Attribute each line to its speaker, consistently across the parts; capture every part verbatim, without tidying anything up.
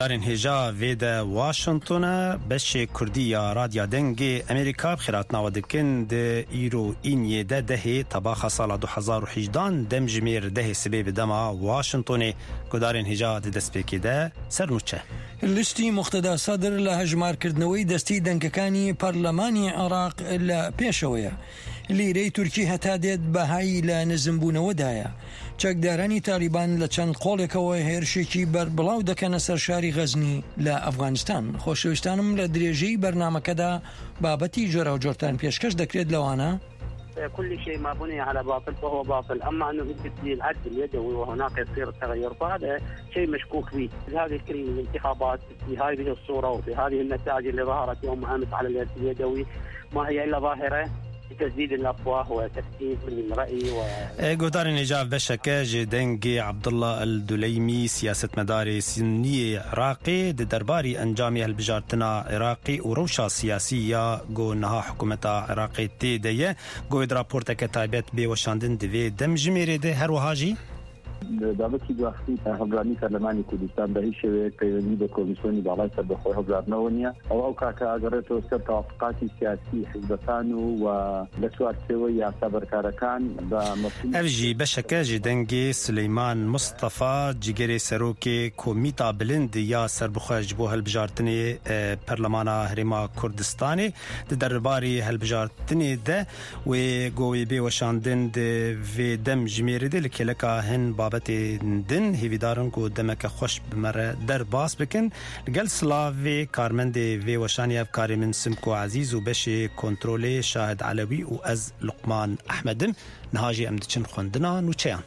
Speaker 1: دارین هجا وید واشنطن بش کردیا رادیا دنگ امریکا بخیرات نوادکن ده ایرو اینیه ده ده طباخ سال دو هزار و هجده دم جمیر ده سبب دما واشنطن گدارین هجا ده دسپیکی ده سرنوچه
Speaker 2: لیستی مقتدا صدر لهجمار کردنوی دستی دنگکانی پارلمانی عراق لپیشویه لیری ترکی هتا دید بهایی لنزمبونه دایا چەکدارانی تالیبان لە چەند قۆڵێکەوە هێرشێکی بەربڵاو دەکەنە سەر شاری غەزنی لە ئەفغانستان. خۆشەویستانم لە درێژەی بەرنامەکەدا بابەتی جۆرە و جۆرتان پێشکەش دەکرێت لەوانە
Speaker 3: كل شيء ما بني على باطل فهو باطل، أما أنه يجري العد اليدوي وهناك يصير التغير فهذا شيء مشكوك فيه. هذه الكريم الانتخابات في هذه الصورة وفي هذه النتائج اللي ظهرت يوم أمس على اليد اليدوي ما هي إلا ظاهرة تجديد الأفواه وتكتيف من رأي و
Speaker 1: گودار نجاف بشکه جدنگی عبدالله الدلیمی سیاست مداری سنی عراقی د درباری انجامی البجارتنا عراقی و روشا سیاسی یا گو نها حکومت عراقی تیده گو اد راپورت که تایبت بیوشاندن دوی دم جمیره ده هر وحاجی
Speaker 4: دابەتی دواختی تا هەڵبژاردننی پەرلەمانی کوردستان بە هیچ شێوەیەک پەیوەندی بە کۆمیسیۆنی باڵای سەربەخۆی هەڵبژاردنەوە نییە. ئەو ئەو کاکە ئاگەڕێتەوە سەر تەوافقاتی سیاسی حیزبەکان و لە چوارچێوەی یاسا بەرکارەکان بە مەفهوم
Speaker 1: ئەو ژی بەشەکە ژی دەنگی سلەیمان مستەفا جگەرێ سەرۆکێ کۆمیتا بلند یا سەربەخۆی ji بۆ هەڵبژاردنی پەرلەمانە هەرێما کوردستانê di derbarê هەڵبژاردنê de wê govê bêweşandin di vê dem jimêrê de li kêleka hin بابتên hêvîdarin ku demeke xweş bimere derbas bikin gel slavê karmendê vê weşanî ev karê min Simko Ezîz û beşê kontrolê Şahid Alewî û ez Luqman Ehmedim niha jî em diçin xwendina nûçeyan.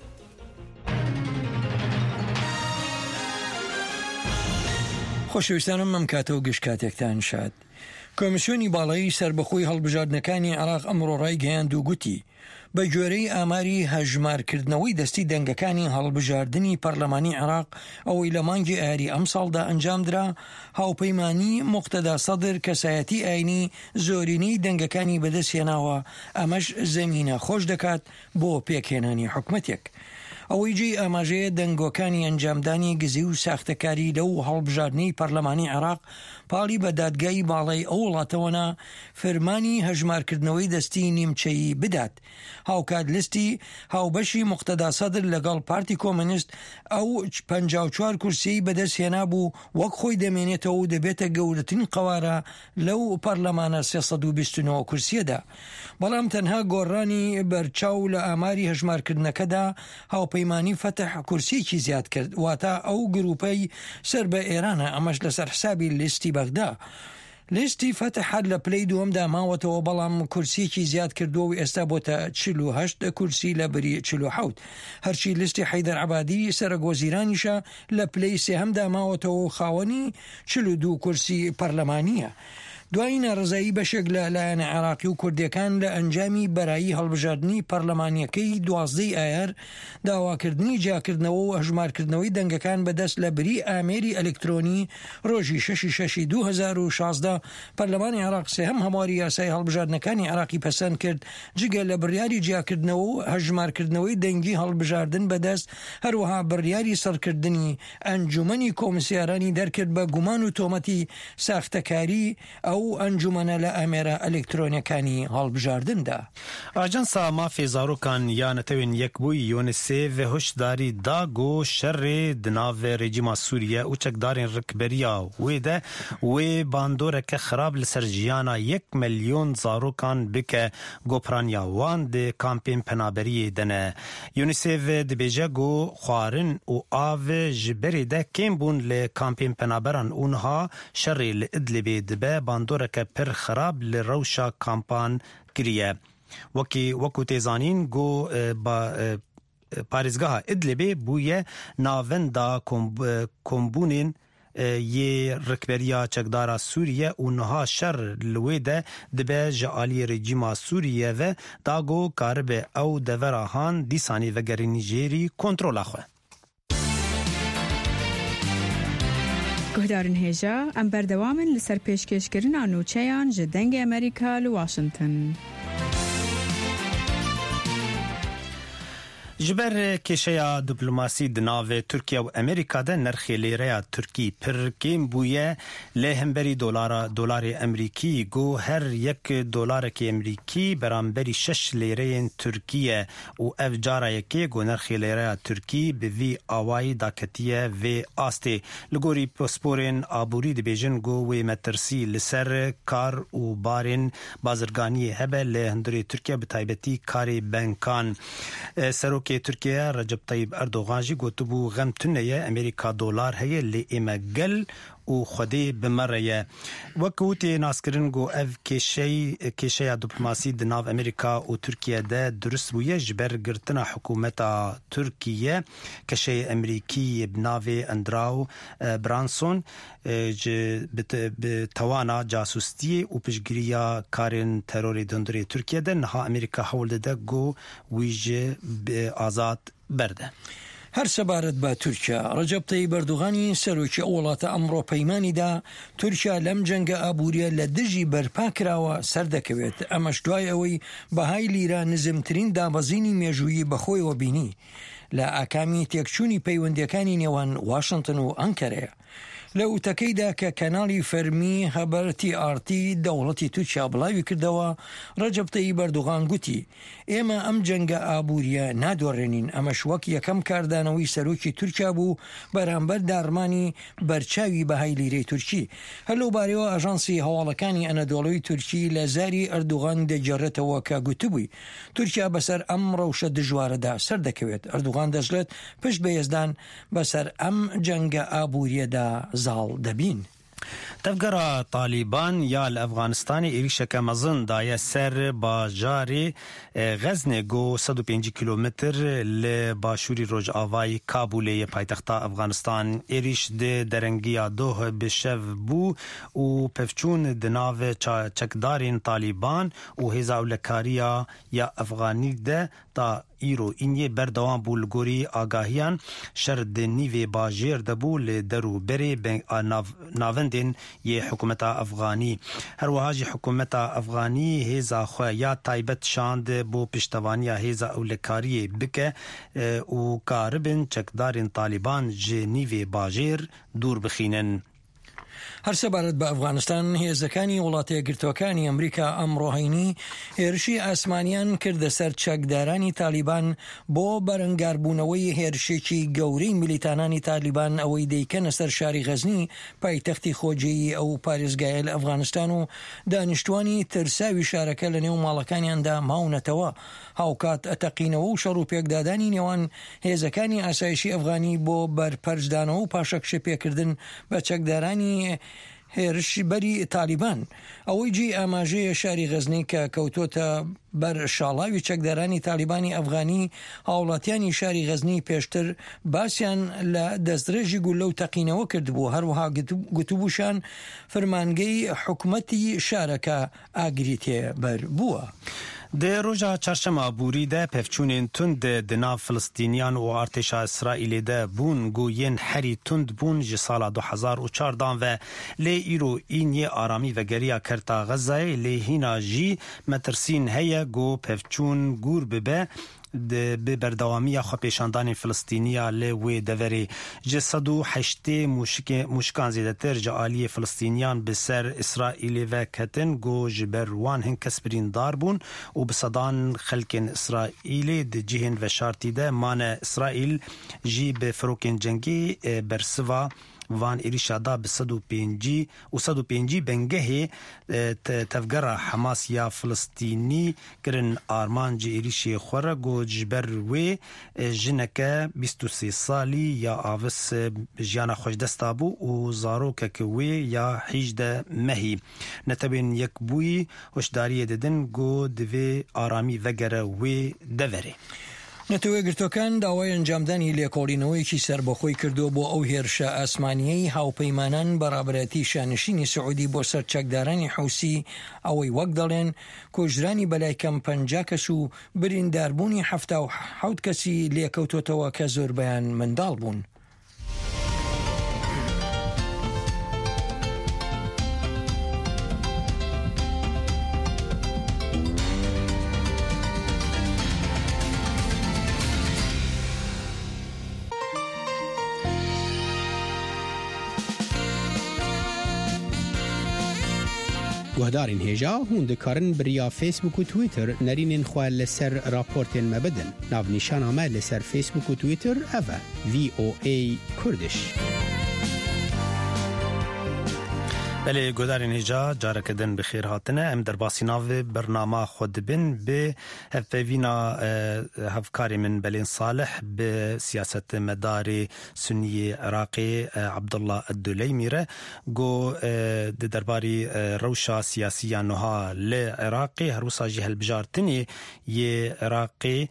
Speaker 2: خۆشەویستانم مەم کاتەوە گشت کاتێکتان شاد. کۆمیسیۆنی باڵایی سەربەخۆی هەڵبژاردنەکانی عراق ئەمڕۆ ڕایگەیاند و گوتی بە گوێرەی ئاماری هەژمارکردنەوەی دەستی دەنگەکانی هەڵبژاردننی پەرلەمانی عراق ئەوەی لە مانگی ئایاری ئەم ساڵدا ئەنجامدرا هاوپەیمانی مقتەدا سەدر کەسایەتی ئاینی زۆرینەی دەنگەکانی بەدەستهێناوە ئەمەش زەمینە خۆش دەکات بۆ پێکهێنانی حکومەتێک. ئەوەی جێی ئاماژەیە دەنگۆکانی ئەنجامدانی گزی و ساختەکاری لەو هەڵبژاردنەی پەرلەمانی عراق پاڵی بە دادگای باڵای ئەو وڵاتەوەنا فەرمانی هەژمارکردنەوەی دەستی نیمچەیی بدات. هاوکات لیستی هاوبەشی مقتەدا سەدر لەگەڵ پارتی کۆمونیست ئەو پەنجاو و چوار کورسی بەدەستهێنا بوو وەک خۆی دەمێنێتەوە و دەبێتە گەورەترین قەوارە لەو پەرلەمانە سێسەد و بیست و نۆ کورسیەدا. بەڵام تەنها گۆڕانی بەرچاو لە ئاماری هەژمارکردنەکەدا هاوپەیمانی فەتح کورسیەکی زیاد کرد واتە ئەو گروپەی سەر بە ئێرانە ئەمەش لەسەر حسابی لیستی بەغدا. لیستی فەتح حد لە پلەی دووەمدا ماوەتەوە بەڵام کورسیەکی زیاد کردووە و ئێستا بۆتە چل و هەشت کورسی لە بەری چل و حەوت. هەرچی لیستی حەیدەر عەبادی سەرۆکوەزیرانیشە لە پلەی سێهەمدا ماوەتەوە و خاوەنی چل و دوو کورسی پەرلەمانیە. دوای ناڕزایی بەشێک لە لایەنە عێراقی و کوردیەکان لە ئەنجامی بەرایی هەڵبژاردننی پەرلەمانیەکەی دوازدەی ئایار داواکردنی جیاکردنەوە و هەژمارکردنەوەی دەنگەکان بەدەست لە بری ئامێری ئەلکترۆنی ڕۆژی شەشی شەشی دوو هەزار و شازدە پەرلەمانی عێراق سێهەم هەمواری یاسای هەڵبژاردنەکانی عێراقی پەسەند کرد جگە لە بڕیاری جیاکردنەوە و هەژمارکردنەوەی دەنگی هەڵبژاردن بەدەست هەروەها بڕیاری سەرکردنی ئەنجومەنی کۆمسیارانی دەرکرد بە گومان و تۆمەتی ساختەکاری ئەو ئەنجومەنە لە ئەمێرە ئەلکترۆنیەکانی هەڵبژاردندا.
Speaker 1: ئاژانسا مافی زاروکان یانەتەوێن یەکبووی یۆنسێڤ هۆشداری داگۆ شەڕێ دناڤ رێجیما سووریە و چەکدارên ڕکبەریya wê de wê bandoreke xirab li ser jiyana yek milyon zarokan bike gopiraniya wan di kampên penaberiyê de ne. UNICEF dibêje got xwarin û av ji berê de kêm bûn li kampên penaberan û niha şerê li Idlibê dibe bandoreke pir xirab li rewşa kampan kiriye. Wekî wekû têzanîn got parêzgeha Idlibê bûye navenda kombûnên yê rikberiya çekdara Sûriye û niha şer li wê de dibe ji aliyê rejîma Sûriye ve da got karibe ew devera han dîsanî vegerî Nîjerî kontrola xwe.
Speaker 5: گهدارن هێژا ئەم بەردەوامن لەسەر پێشکەشکردنا نوچەیان ji dengê Amerîka li Washington.
Speaker 1: جبر کشیا دیپلماسی دناو ترکیه و امریکا ده نرخ لیره ترکی پر کم بویه لهمبری دلار دلار امریکی گو هر یک دلار که امریکی برانبری شش لیره ترکیه و افجاره یکی گو نرخ لیره ترکی به وی آوای داکتیه و آسته لگوری پاسپورین آبوری دی بیجن گو و مترسی لسر کار و بارین بازرگانی هبه لهندری ترکیه بتایبتی کاری بنکان سرو که ترکیه رجب طیب اردوغان جی گوتبو غم تنیه امریکا دلار هیه لی ایمه گل و خودی بمره وکوتی ناسکرین گو اف کشی کشی دیپلماسی دناو امریکا و ترکیه ده درست بویه جبر گرتنا حکومت ترکیه کشی امریکی بناو اندراو برانسون بتوانا جاسوستی و پشگیریا کارن تروری دندری ترکیه ده نها امریکا حول ده گو ویجه آزاد برده.
Speaker 2: هر سەبارەت بە تورکیا ڕەجەب تەیب ئەردوغانی سەرۆکی وڵاتە ئەمڕۆ پەیمانیدا تورکیا لەم جەنگە ئابووریە لە دژی بەرپا کراوە سەردەکەوێت ئەمەش دوای ئەوەی بەهای لیرە نزمترین دابەزینی مێژوویی بەخۆیەوە بینی لە ئاکامی تێکچوونی پەیوەندیەکانی نێوان واشنگتن و ئەنکەرەیە لە وتەکەیدا کە کەناڵی فەرمی هەبەر تی ئار تی دەوڵەتی تورکیا بڵاوی کردەوە ڕەجەب تەیب ئەردوغان گوتی ئێمە ئەم جەنگە ئابووریە نادۆڕێنین ئەمەش وەک یەکەم کاردانەوەی سەرۆکی تورکیا بوو بەرامبەر دارمانی بەرچاوی بەهای لیرەی تورکی هەلو بارەوە ئاژانسی هەواڵەکانی ئەنەدۆڵەوی تورکی لە زاری ئەردوغان دەجێڕێتەوە کە گوتبووی تورکیا بەسەر ئەم ڕەوشە دژوارەدا سەردەکەوێت ئەردوغان دەژڵێت پشت بەهێزدان بەسەر ئەم جەنگە ئابووریەدا زال دەبین.
Speaker 1: تفگرا طالبان یا لافغانستان ایریشک مزن دای سر باجاری غزن گو صد و پنج کیلومتر لباشوری روج آوای کابولی پایتختا افغانستان ایریش ده درنگیا دوه بشو بو و پفچون دناو چکدارین طالبان و هزاولکاریا یا افغانی ده تا ایرو اینیه بردوان بولگوری آگاهیان شرد نیوی باجیر دبو لدرو بری ناوندین یه حکومت افغانی هر وهاجی حکومت افغانی هیزا خواه یا تایبت شاند بو پشتوانی هیزا اولکاری بکه و کاربن چکدارین طالبان جه نیوی باجیر دور بخینن.
Speaker 2: هەر سەبارەت بە ئەفغانستان هێزەکانی وڵاتە یەکگرتووەکانی ئەمریکا ئەمڕۆهینی هێرشی ئاسمانیان کردە سەر چەکدارانی تالیبان بۆ بەرەنگاربوونەوەی هێرشێکی گەورەی میلیتانانی تالیبان ئەوەی دەیکەنە سەر شاری غەزنی پایتەختی خۆجێیی ئەو پارێزگایە لە ئەفغانستان و دانیشتوانی ترساوی شارەکە لە نێو ماڵەکانیاندا ماونەتەوە هاوکات ئەتەقینەوە و شەڕ و پێکدادانی نێوان هێزەکانی ئاسایشی ئەفغانی بۆ بەرپەرجدانەوە و پاشەکشە پێکردن بە چەکدارانی هێرشی بەری تالیبان ئەوەی جی ئاماژەیە شاری غەزنی کە کەوتۆتە بەر شاڵاوی چەکدارانی تالیبانی ئەفغانی هاوڵاتیانی شاری غەزنی پێشتر باسییان لە دەستدرێژی گولە و تەقینەوە کردبوو هەروەها گوتوبووشان فەرمانگەی حکومەتی شارەکە ئاگری تێبەر بووە.
Speaker 1: ده روژا چرشما بوری ده پفچونین تند دنا فلسطینیان و ارتشا اسرائیل ده بون گوین حری تند بون جی سالا دو هزار و چاردان و لی ایرو این یه آرامی و گریا کرتا غزه لی هینا جی مترسین هیا گو پفچون گور ببه به بردوامی خو پیشاندان فلسطینیا له دوری جسدو هشت موشک موشکان زیاتر جالی فلسطینیان به سر اسرائیل و کتن گو جبروان هن کسبرین داربون و بصدان خلق اسرائیل د جهن و شرطی ده مان اسرائیل جی به فروکن جنگی برسوا وان ایریشادا به صد و پنجی و صد و پنجی بنگه تفگره حماس یا فلسطینی کرن آرمان جی ایریشی خوره گو جبر وی جنکه بیست و سی سالی یا آوس جیانا خوش دستابو و زاروکه که وی یا حیجده مهی نتبین یک بوی هشداری ددن گو دوی آرامی وگره وی دوره.
Speaker 2: نەتەوە گرتوەکان داوای ئەنجامدانی لێکۆڵینەوەیەکی سربەخۆی کردو بۆ ئەو هێرشە ئاسمانیەی هاوپەیمانان بەڕابەتی شانشینی سعودی بۆ سەر چەکدارانی حوسی ئەوەی وەک دەڵێن کۆژرانی بەلای کەم پەنجا کەس و برینداربوونی هەفتا و حەوت کەسی لێکەوتۆتەوە کە زۆربەیان منداڵ بوون.
Speaker 6: گهدارین هیجا هون دکارن بریا فیسبوک و تویتر نرینین خواه لسر راپورتین مبدن ناو نیشان همه لسر فیسبوک و تویتر اوه وی او ای کردش.
Speaker 1: بله گودارین هجا جاره کدن بخیر هاتنه ام در باسی ناو برنامه خود بین به هفوینا هفکاری من بلین صالح به سیاست مداری سنی عراقی عبدالله الدلیمی ره گو درباری روشا سیاسی نوها لعراقی هروسا جهل بجارتنی یه عراقی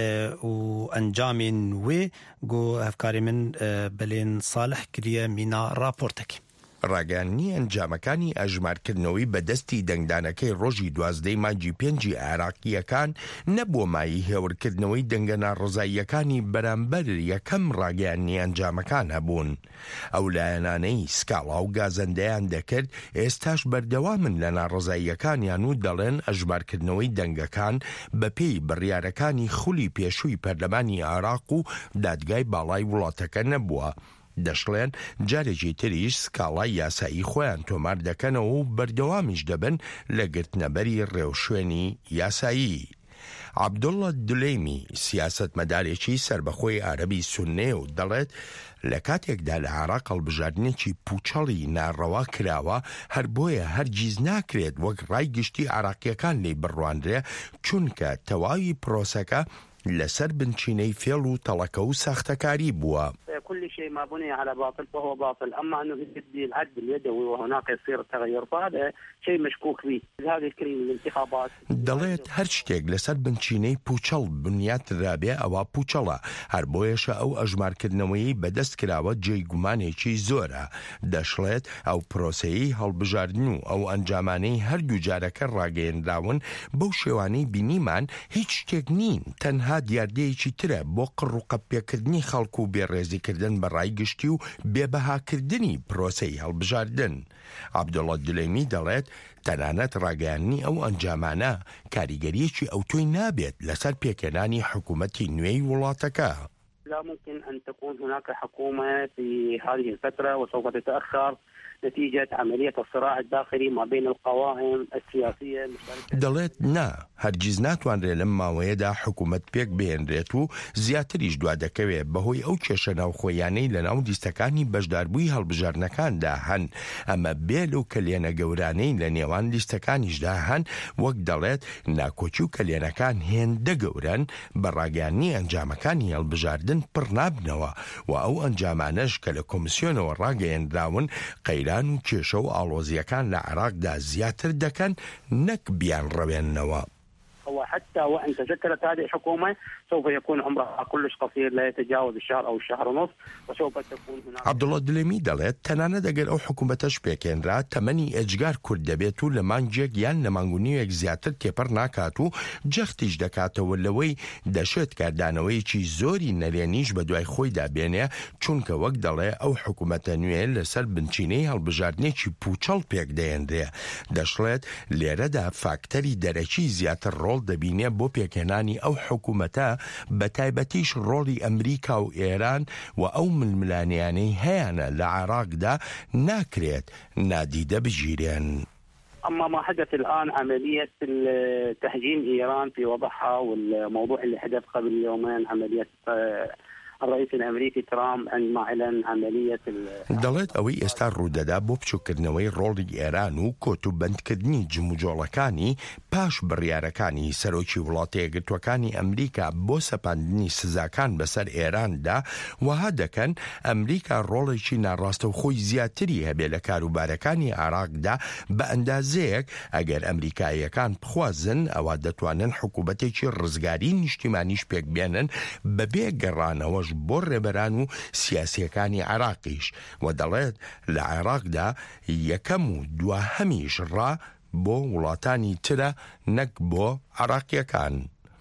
Speaker 1: و انجامین و گو هفکاری من بلین صالح کریه مینا راپورتکی.
Speaker 7: ڕاگەیاندنی ئەنجامەکانی ئەژمارکردنەوەی بەدەستی دەنگدانەکەی ڕۆژی دوازدەی مانگی پێنجی عێراقیەکان نەبووە مای هێورکردنەوەی دەنگە ناڕزاییەکانی بەرامبەر یەکەم ڕاگەیاندنی ئەنجامەکان هەبوون. ئەو لایەنانەی سکاڵا و گازەندەیان دەکرد ئێستاش بەردەوامن لە ناڕزاییەکانیان و دەڵێن ئەژمارکردنەوەی دەنگەکان بەپێی بڕیارەکانی خولی پێشووی پەرلەمانی عێراق و دادگای باڵای وڵاتەکە نەبووە. دەشڵێن جارێکی تریش سکاڵای یاسایی خۆیان تۆمار دەکەنەوە و بەردەوامیش دەبن لە گرتنەبەری ڕێوشوێنی یاسایی. عەبدوڵڵە دولیمی سیاسەتمەدارێکی سربەخۆی عەرەبی سوننیە و دەڵێت لە کاتێکدا لە عێراق هەڵبژاردنێکی پوچەڵی ناڕەوا کراوە هەر بۆیە هەرگیز ناکرێت وەک ڕای گشتی عێراقیەکان لێی بڕوانرێ چونکە تەواوی پرۆسەکە لەسەر بنچینەی فێڵ و تەڵەکە و ساختەکاری بووە.
Speaker 3: كل شيء ما بني على باطل فهو باطل، أما أنه يبدي العد اليدوي وهناك يصير تغير فهذا شيء مشكوك فيه. هذه الكلمة الانتخابات
Speaker 7: دەڵێت هەر شتێک لەسەر بنچینەی پوچەڵ بنیات رابێ ئەوە پوچەڵە، هەر بۆیەشە ئەو ئەژمارکردنەوەی بەدەست کراوە جێی گومانێکی زۆرە. دەشڵێت ئەو پرۆسەیەی هەڵبژاردن و ئەو ئەنجامانەی هەردوو جارەکە ڕاگەیەنراون بەو شێوانەی بینیمان هیچ شتێک نین، تەنها دیاردەیەکی ترە بۆ قڕوقەپێکردنی خەڵک و بێڕێزیکردن بە ڕای گشتی و بێبەهاکردنی پرۆسەی هەڵبژاردن. عەبدوڵڵە دولیمی دەڵێت تەنانەت ڕاگەیاندنی ئەو ئەنجامانە کاریگەریەکی ئەوتۆی نابێت لەسەر پێکێنانی حکوومەتی نوێی وڵاتەکە.
Speaker 3: لا ممكن أن تكون هناك حكومة في هذه الفترة وسوف تتأخر نتيجة عملية الصراع الداخلي ما بين القوائم السياسية.
Speaker 7: دەڵێت نا هەرگیز ناتوانرێت لەم ماوەیەدا حکوومەت پێک بهێنرێت و زیاتریش دوا دەکەوێت بەهۆی ئەو کێشە ناوخۆیانەی لە ناو لیستەکانی بەشداربووی هەڵبژاردنەکاندا هەن، ئەمە بێل و کەلێنە گەورانەی لە نێوان لیستەکانیشدا هەن، وەک دەڵێت ناکۆچی و کەلێنەکان هێندە گەورەن بە ڕاگەیاندنی ئەنجامەکانی هەڵبژاردن پڕ نابنەوە و ئەو ئەنجامانەش کە لە کۆمیسیۆنەوە ڕاگەیەنراون قەیران و کێشە و ئاڵۆزیەکان لە عێراقدا زیاتر دەکەن نەک بیان ڕەوێننەوە.
Speaker 3: وحتى وإن تشكلت هذه الحكومة سوف يكون عمرها كلش قصير لا يتجاوز الشهر أو الشهر ونصف وسوف تكون هناك.
Speaker 7: عەبدوڵڵە دولیمی دەڵێت تەنانەت ئەگەر ئەو حکوومەتەش پێکێنرا تەمەنی ئەجگار کورد دەبێت و لە مانگێک یان لە مانگونیەک زیاتر تێپەر ناکات و جەختیش دەکاتەوە لەوەی دەشێت کاردانەوەیەکی زۆری نەرێنیش بە دوای خۆیدا بێنێ، چونکە وەک دەڵێ ئەو حکوومەتە نوێ لەسەر بنچینەی هەڵبژاردنێکی پوچەڵ پێک دەهێنرێ. دەشڵێت لێرەدا فاکتەری دەرەکی زیاتر ڕۆڵ دەبینێ بۆ پێکێنانی ئەو حکوومەتە، بە تایبەتیش ڕۆڵی ئەمریکا و ئێران و ئەو ململانیانەی هەیەنە لە عێراقدا ناکرێت نادیدە بژیرێن.
Speaker 3: أما ما حدث الآن عملية تهجين إيران في وضعها والموضوع اللي حدث قبل يومين عملية الرئيس الأمريكي ترامب عندما أعلن عملية
Speaker 7: دەڵێت ئەوەی ئێستا ڕوودەدا بۆ بچووکردنەوەی ڕۆڵی ئێران و کۆت و بەندکردنی جموجۆڵەکانی پاش بڕیارەکانی سەرۆکی وڵاتە یەکگرتووەکانی ئەمریکا بۆ سەپاندنی سزاکان بەسەر ئێراندا وەها دەکەن ئەمریکا ڕۆڵێکی ناڕاستەوخۆی زیاتری هەبێ لە کاروبارەکانی عێراقدا بە ئەندازەیەک ئەگەر ئەمریکاییەکان بخوازن ئەوە دەتوانن حکوومەتێکی ڕزگاری نیشتیمانیش پێک بێنن بەبێ گەڕانەوەش بۆ ڕێبەران و سیاسیەکانی عێراقیش و دەڵێت لە عێراقدا یەکەم و دواهەمیش ڕا بۆ وڵاتانی ترە نەک بۆ عێراقیەکان.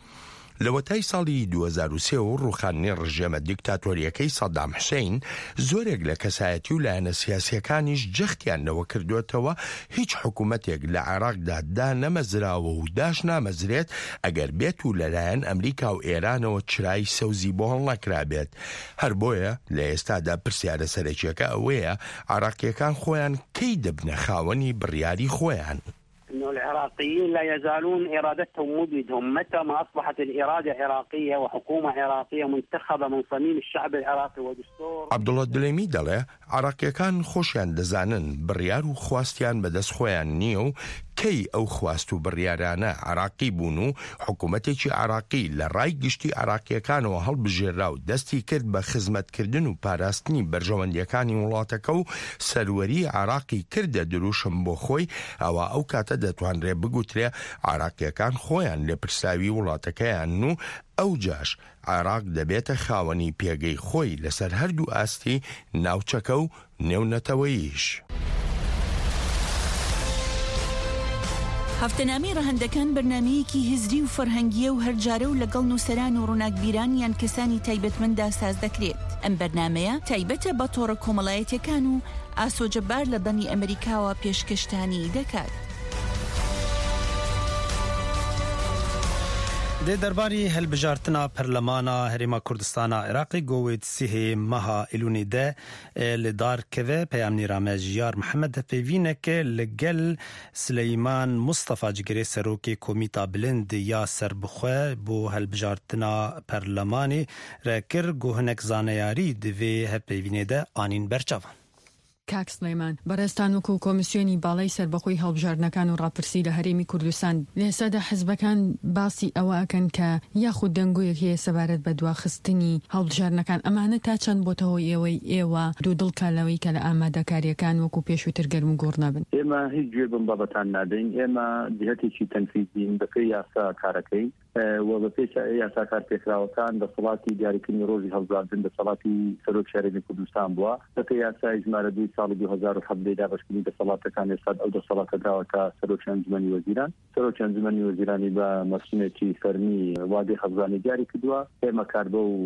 Speaker 7: لە وەتای ساڵی دوو هەزار و سێ و ڕووخاندنی ڕژێمە دیکتاتۆریەکەی سەدام حوسێین زۆرێک لە کەسایەتی و لایەنە سیاسیەکانیش جەختیان لەوە کردوێتەوە هیچ حکوومەتێک لە عێراقدا دا نەمەزراوە و داش نامەزرێت ئەگەر بێت و لەلایەن ئەمریکا و ئێرانەوە چرای سەوزی بۆ هەڵ نەکرابێت. هەر بۆیە لە ئێستادا پرسیارە سەرەکیەکە ئەوەیە عێراقیەکان خۆیان کەی دەبنە خاوەنی بڕیاری خۆیان.
Speaker 3: أنه العراقيين لا يزالون إرادتهم مبيدهم متى ما أصبحت الإرادة عراقية وحكومة عراقية منتخبة من صميم الشعب العراقي ودستور.
Speaker 7: عبدوڵڵا دلێمی دەڵێ عراقیەکان خۆشیان دەزانن بڕیار و خواستیان بەدەست خۆیان نییە و کەی ئەو خواست و بڕیارانە عراقی بوون و حکوومەتێکی عراقی لە ڕای گشتی عراقیەکانەوە هەڵبژێرا و دەستی کرد بە خزمەتکردن و پاراستنی بەرژەوەندیەکانی وڵاتەکە و سەروەری عراقی کردە دروشم بۆ خۆی، ئەوە ئەو کاتە دەتوانرێ بگوترێ عراقیەکان خۆیان لێ پرساوی وڵاتەکەیان و ئەو جاش عراق دەبێتە خاوەنی پێگەی خۆی لەسەر هەردوو ئاستی ناوچەکە و نێونەتەوەییش.
Speaker 8: هەفتەنامەی ڕەهەندەکان بەرنامەیەکی هزری و فەرهەنگیە و هەرجارە و لەگەڵ نووسەران و ڕووناکبیران یان کەسانی تایبەتمەندا ساز دەکرێت. ئەم بەرنامەیە تایبەتە بە تۆڕە کۆمەڵایەتیەکان و ئاسۆجەبار لە دەنی ئەمریکاوە پێشکەشتانی دەکات.
Speaker 1: دێ دەرباری هەلبژارتنا پەرلەمانە هەرێما کوردستانە عێراقی گۆوێت سیهێ مەها ئیلونی دە لە دارکەوێ پەیامنیرامە ژیار محەممەد پێڤینەکە لەگەل سلەیمان مستەفا جگرێ سەرۆکێ کۆمیتا بلند یا سەربخوێ بۆ هەلبژارتنا پەرلەمانی ڕێکرد گۆهنێک زانەیاری دەوێ هەپێڤینێدە ئانین بەرچاوان.
Speaker 9: کاک سلەیمان بەڕێستان وەکو کۆمیسیۆنی باڵای سەربەخۆی هەڵبژاردنەکان و ڕاپرسی لە هەرێمی کوردستان لێسادا حزبەکان باسی ئەوە ئەکەن کە یاخود دەنگۆیەک هەیە سەبارەت بە دواخستنی هەڵبژاردنەکان ئەمانە تا چەند بۆتەوەی ئێوەی ئێوە دوو دڵکالەوەی کە لە ئامادەکاریەکان وەکو پێشووتر گەرم و گۆڕ نەبن.
Speaker 4: ئێمە هیچ گوێ بم بابەتان نادەین، ئێمە جهەتێکی تەنفیزین بەپێی یاسا کارەکەی و بەپێی یاسا کار پێکراوەکان دەسەڵاتی دیاریکردنی ڕۆژی هەڵبژاردن دەسەڵاتی سەرۆک شارێکی کوردستان بووە بەپێی یاسای ژمارە دوی ساڵی دو هەزار و حەوت دابەشکردنی دەسەڵاتەکان ئێستا ئەو دەسەڵاتە داوەکە سەرۆکی ئەنجومەنی وەزیران سەرۆکی ئەنجومەنی وەزیرانی بە مەسئولیەتی فەرمی وادەی هەڵبژاردنی دیاری کردووە. ئێمە کار بە و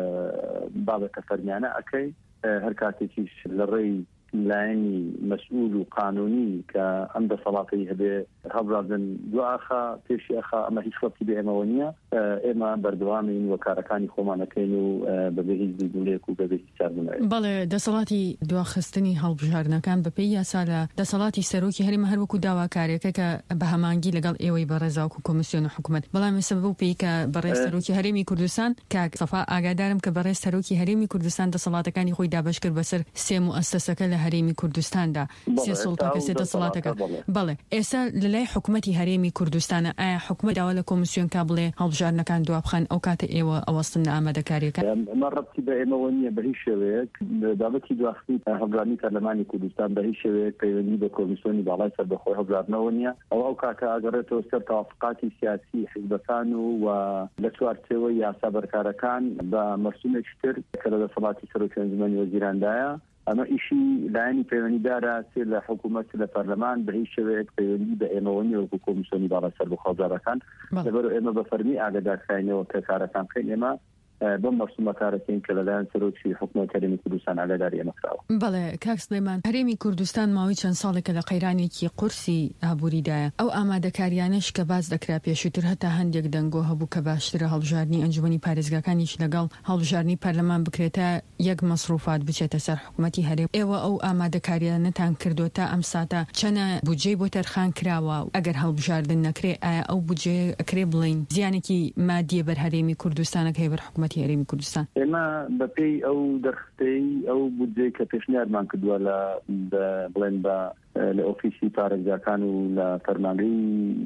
Speaker 4: بابەتە فەرمیانە ئەەکەی هەر کاتێکیش لە ڕێی لایەنی مەسئول و قانونی کە ئەم دەسەڵاتی هەبێ هەڵبژاردن دواخە پێشی ئەخا ئەمە هیچ وەختی بە ئێمەوە نییە. ئێمە بەردەوامین و کارەکانی خۆمانەکەین و بەبێ هیچ دیگولەیەک و بەبێ هیچ چارەنوێک.
Speaker 9: بەڵێ دەسەڵاتی دواخستنی هەڵبژاردنەکان بەپێی یاسا لە دەسەڵاتی سەرۆکی هەرێمە هەروەکو داواکاریەکە کە بە هەمانگی لەگەڵ ئێوەی بەڕێزا و کۆمیسیۆن و حکوومەت بەڵام ێستا بەو پێی کە بەڕێز سەرۆکی هەرێمی کوردستان کاک سەفا ئاگادارم کە بەڕێز سەرۆکی هەرێمی کوردستان دەسەڵاتەکانی خۆی دابەش کرد بەسەر سێ موئەسسەسەکە لە هەرێمی کوردستاندا سێ سوڵتاکە سێ دەسەڵاتەکە. بەڵێ ئێستا لەلای حکوومەتی هەرێمی کوردستانە ئایا حکوومەت داوا لە کۆمیسیۆن کا بڵێ هەڵبژاردنەکان دوابخەن ئەو کاتە ئێوە ئەوەستن لە ئامادەکاریەکە؟
Speaker 4: ئەمە ڕەبتی بە ئێمەوە نییە بە هیچ شێوەیەک. بابەتی دواخستنی هەڵبژاردنی پەرلەمانی کوردستان بە هیچ شێوەیەک پەیوەندی بە کۆمیسیۆنی باڵای سەربەخۆی هەڵبژاردنەوە نییە. ئەوە ئەو کاتە ئەگەڕێتەوە سەر تەوافقاتی سیاسی حیزبەکان و لە چوارچێوەی یاسا بەرکارەکان بە مەرسومێکی تر کە لە دەسەڵاتی سەرۆکی ئەنجومەنی وەزیراندایە. ئەمە ئیشی لایەنی پەیوەندیدارە سێ لە حکوومەت لە پەرلەمان بە هیچ شێوەیەک پەیوەندی بە ئێمەوە نیە وەکو کۆمیسیۆنی باڵای سەربەخۆ هەڵبژاردنەکان. لەبەر ئێمە بە فەرمی ئاگادارکراینەوە کە کارەکان بکەین. ئێمە بەم مەرسومە کارەکەین کە لەلایەن سەرۆکی حکوومەت هەرێمی کوردستان ئاگاداری ئێمە کراوە.
Speaker 9: بەڵێ کاک سلەیمان هەرێمی کوردستان ماوەی چەند ساڵێکە لە قەیرانێکی قورسی ئابووریدایە. ئەو ئامادەکاریانەش کە باز دەکرا پێشووتر هەتا هەندێک دەنگۆ هەبوو کە باشترە هەڵبژاردننی ئەنجومەنی پارێزگاکانیش لەگەڵ هەڵبژاردننی پەرلەمان بکرێتە یەک مەسروفات بچێتە سەر حکوومەتی هەرێم. ئێوە ئەو ئامادەکاریانەتان کردو تا ئەم ساتە چەنە بودجەی بۆ تەرخان کراوە و ئەگەر هەڵبژاردن نەکرێ ئایا ئەو بودجێ ئەکرێ بڵین زیانێکی مادیە بەر هەرێمی کوردستانەکە هەیە بەر حکوومەتی هەرێمی کوردستان؟
Speaker 4: ئێمە بەپێی ئەو دەرختەی ئەو بودجەی کە پێشنیارمان کردووە لە بڵێن بە لە ئۆفیسی پارێزگاکان و لە فەرمانگەی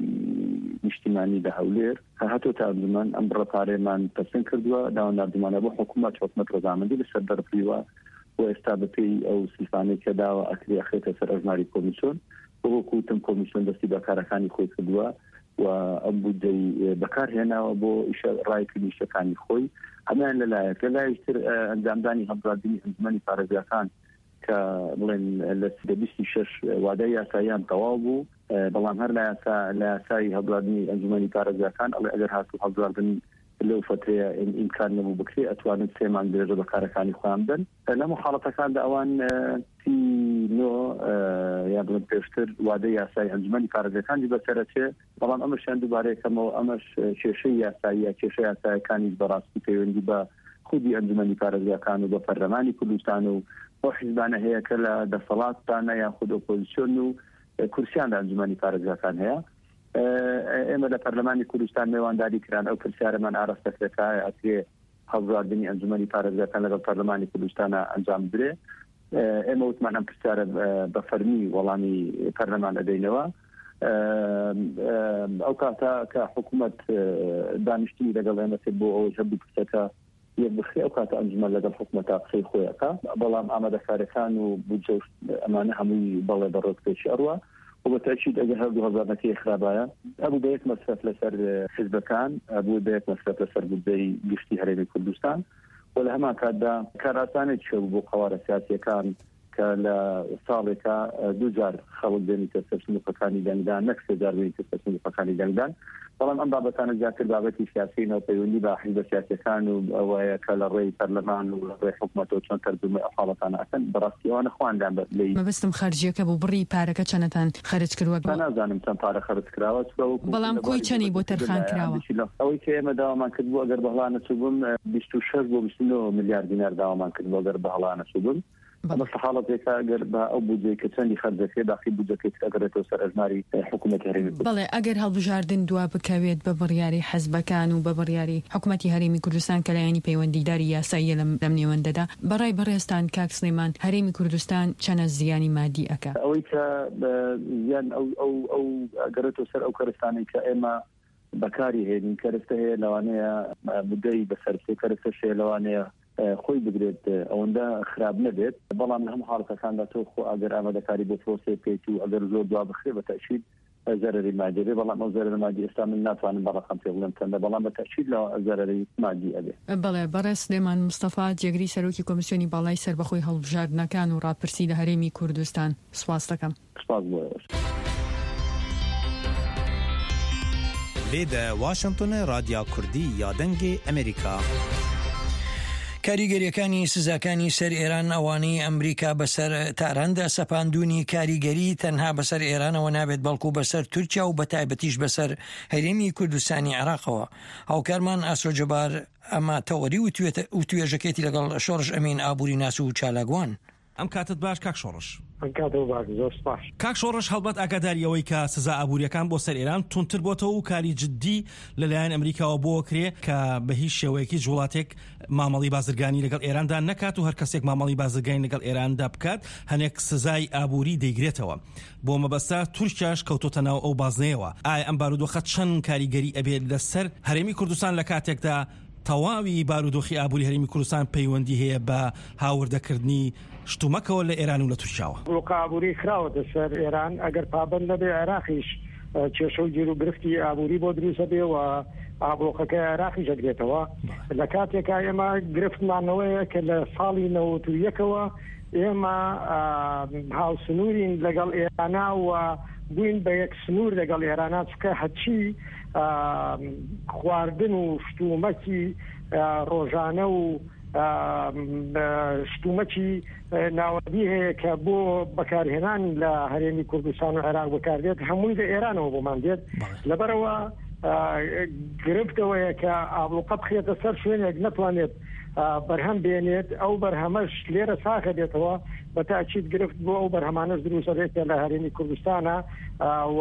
Speaker 4: نیشتیمانی لە هەولێر هاتۆ تا ئەنجومەن ئەم بڕە پارەیەمان پەسەند کردووە داوەناردمانە بۆ حکوومەت حکوومەت ڕەزامەندی لەسەر دەرفریوە و ئێستا بەپێی ئەو سیفانەی کە داوە ئەکری ئەخێتە سەر ئەژماری کۆمیسیۆن بۆ وەکوتم کۆمیسیۆن دەستی بەکارەکانی خۆی کردووە و ئەم بودجەی بەکارهێناوە بۆ ئیشە ڕایکردنی شتەکانی خۆی. هەمان لەلایەک لەلایەکتر ئەنجامدانی هەڵبژاردننی ئەنجومەنی پارێزگاکان کە بڵێن لە بیستی شەش وادەی یاساییان تەواو بوو، بەڵام هەر لە یاسای هەڵبژاردننی ئەنجومەنی پارێزگاکان ئەڵێ ئەگەر هاتوو هەڵبژاردن لەو فترەیە ئیمکان نەبوو بکرێ ئەتوانن سێمان درێژە بەکارەکانی خۆیان بدەن. لەم حاڵەتەکاندا ئەوان تی نۆ یا بڵێن پێشتر وادەی یاسای ئەنجومەنی پارێزگاکانی بەسەرەچێ، بەڵام ئەمەشیان دووبارەیەکەمەوە ئەمەش کێشەی یاساییە کێشە یاسایەکانی بەڕاستی پەیوەندی بە خودی ئەنجومەنی پارێزگاکان و بە پەرلەمانی کوردستان و ئەو حیزبانە هەیە کە لە دەسەڵاتدانە یاخود ئۆپۆزیسیۆن و کورسیان لە ئەنجومەنی پارێزگاکان هەیە. ئێمە لە پەرلەمانی کوردستان میوانداری کران ئەو پرسیارەمان ئاراستەکرێتە ئەتێ هەڵبژاردننی ئەنجومەنی پارێزگاکان لەگەڵ پەرلەمانی کوردستانە ئەنجام بدرێ. ئێمە وتمان ئەم پرسیارە بە فەرمی وەڵامی پەرلەمان ئەدەینەوە. ئەو کاتە کە حکوومەت دانیشتنی لەگەڵ ئێمە بۆ ئەو هەبوو پرسەکە یەک بخێ ئەو کاتە ئەنجومەن لەگەڵ حکوومەتە قسەی خۆیەکە، بەڵام ئامادەکاریەکان و بودجە ئەمانە هەمووی بەڵێ بەڕۆکتێکی ئەڕوە و بەتەکید ئەگەر هەردوو هەزارەکەی خراپایە ئەبوو بە یەک مەسرەف لەسەر حیزبەکان، ئەبوو بە یەک مەسرەف لەسەر بودجەی گشتی هەرێمی کوردستان و لە هەمان کاتدا کاراسانێک چێبوو بۆ قەوارە سیاسیەکان کە لە ساڵێکە دوو جار خەڵک بێنیتە سەر سنووقەکانی دەنگدان، نەک سێ جار بێنیتە سەر سنووقەکانی دەنگدان. بەڵام ئەم بابەتانە زیاتر بابەتی سیاسینەوە پەیوەندی بە حیزبە سیاسیەکان و ئەوەیە کە لە ڕێی پەرلەمان و لە ڕێی حکوومەتەوە چۆن تەرجمەی ئەو حاڵەتانە ئەکەن بەڕاستیەوانە خواندان بەلەی
Speaker 9: مەبەستم خەرجیەکە بوو بڕی پارەکە چەندەتان خەرج کردووە؟
Speaker 4: نازانم چەند پارە خەرج کراوە،
Speaker 9: بەڵام کۆی چەندی بۆ تەرخان کراوە؟
Speaker 4: ئەوەی کە ئێمە داوامان کردبوو ئەگەر بە هەڵانە چووبووم بیست و شەش بۆ بیست و نۆ میلیارد دینار داوامان کردبوو ئەگەر بە هەڵانە چووبووم. ئەمە حاڵەتێکە ئەگەر بە ئەو بودجەی کە چەندی خەرجەکەی باقی بودجەکەی ئەگەرێتەوە سەر ئەژماری حکوومەتی هەرێمی کوردستان.
Speaker 9: بەڵێ ئەگەر هەڵبژاردن دوا بکەوێت بە بڕیاری حەزبەکان و بە بڕیاری حکوومەتی هەرێمی کوردستان کە لایەنی پەیوەندیداری یاساییە لەم نێوەندەدا، بەڕای بەڕێستان کاک سلێمان هەرێمی کوردستان چەنە زیانی مادی ئەکا؟
Speaker 4: ئەوەی کە زیان ئەو ئەگەرێتەوە سەر ئەو کەرستانەی کە ئێمە بەکاری هێنین، کەرستە هەیە لەوانەیە بودجەی بەسەرچێ کەرستەش هەیە لەوانەیە خۆی بگرێت ئەوەندە خراپ نەبێت، بەڵام لە هەموو حاڵەتەکاندا تۆ خۆ ئەگەر ئامادەکاری بۆ پرۆسەی بکەیت و ئەگەر زۆر دوا بخرێ بەتەکید زەرەری مادی ئەبێ، بەڵام ئەو زەرەری مادی ئێستا من ناتوانم بە ڕەقەم پێ بڵێم چەندە، بەڵام بەتەکید لەوە زەرەری مادی ئەبێ.
Speaker 9: بەڵێ بەڕێز سلێمان مستەفا جێگری سەرۆکی کۆمیسیۆنی باڵای سەربەخۆی هەڵبژاردنەکان و ڕاپرسی لە هەرێمی کوردستان، سوپاس دەکەم.
Speaker 4: سوپاس بۆ
Speaker 1: لێدە واشنگتن رادیۆ کوردی یا دەنگی ئەمریکا.
Speaker 2: کاریگەریەکانی سزاکانی سەر ئێران ئەوانەی ئەمریکا بەسەر تاراندا سەپاندونی کاریگەری تەنها بەسەر ئێرانەوە نابێت بەڵکو بەسەر تورکیا و بەتایبەتیش بەسەر هەرێمی کوردستانی عێراقەوە. هاوکارمان ئاسۆجەبار ئەمە تەوەری و توێژەکەیتی لەگەڵ شۆڕش ئەمین ئابووری ناس و چالاگوان.
Speaker 10: ئەم کاتت باش کاک شۆڕش.
Speaker 2: کاک
Speaker 10: شۆڕش هەڵبەت ئاگاداریەوەی کە سزا ئابوووریەکان بۆ سەر ئێران تونتر بۆتەوە و کاری جددی لەلایەن ئەمریکاوە بۆ کرێ کە بە هیچ شێوەیەکی وڵاتێک مامەڵی بازرگانی لەگەڵ ئێراندا نەکات و هەر کەسێک مامەڵی بازرگانی لەگەڵ ئێراندا بکات هەنێک سزای ئابووری دەیگرێتەوە. بۆ مەبەستا تورکیاش کەوتۆتە ناو ئەو بازنەیەوە. ئایا ئەم بارودۆخە چەند کاریگەری ئەبێت لەسەر هەرێمی کوردستان لە کاتێکدا تەواوی بارودۆخی ئابووری هەرێمی کوردستان پەیوەندی هەیە بە هاوردەکردنی شتومەکەوە لە ئێران و لە تورکیاوە؟
Speaker 11: بڵۆکە ئابووری خراوەتە سەر ئێران، ئەگەر پابەند نەبێ عێراقیش کێشە و گیر و گرفتی ئابووری بۆ دروستە بێ و ئابڵۆقەکە عێراقیش ئەگرێتەوە. لە کاتێکا ئێمە گرفتمانەوەیە کە لە ساڵی نەوەت و یەکەوە ئێمە هاوسنوورین لەگەڵ ئێرانە و بووین بە یەک سنوور لەگەڵ ئێرانە چکە هەچی خواردن و شتومەکی ڕۆژانە و شتومەکی ناوەندی هەیە کە بۆ بەکارهێنان لە هەرێمی کوردستان و عێراق بەکاردێت هەمووی لە ئێرانەوە بۆمان دێت. لەبەرەوە گرفتەوەیە کە ئابڵوقە بخێتە سەر شوێنێک نەتوانێت بەرهەم بێنێت، ئەو بەرهەمەش لێرە ساخە دێتەوە بەتاکید گرفت بۆ ئەو بەرهەمانەش دروستە بێتە لە هەرێمی کوردستانە و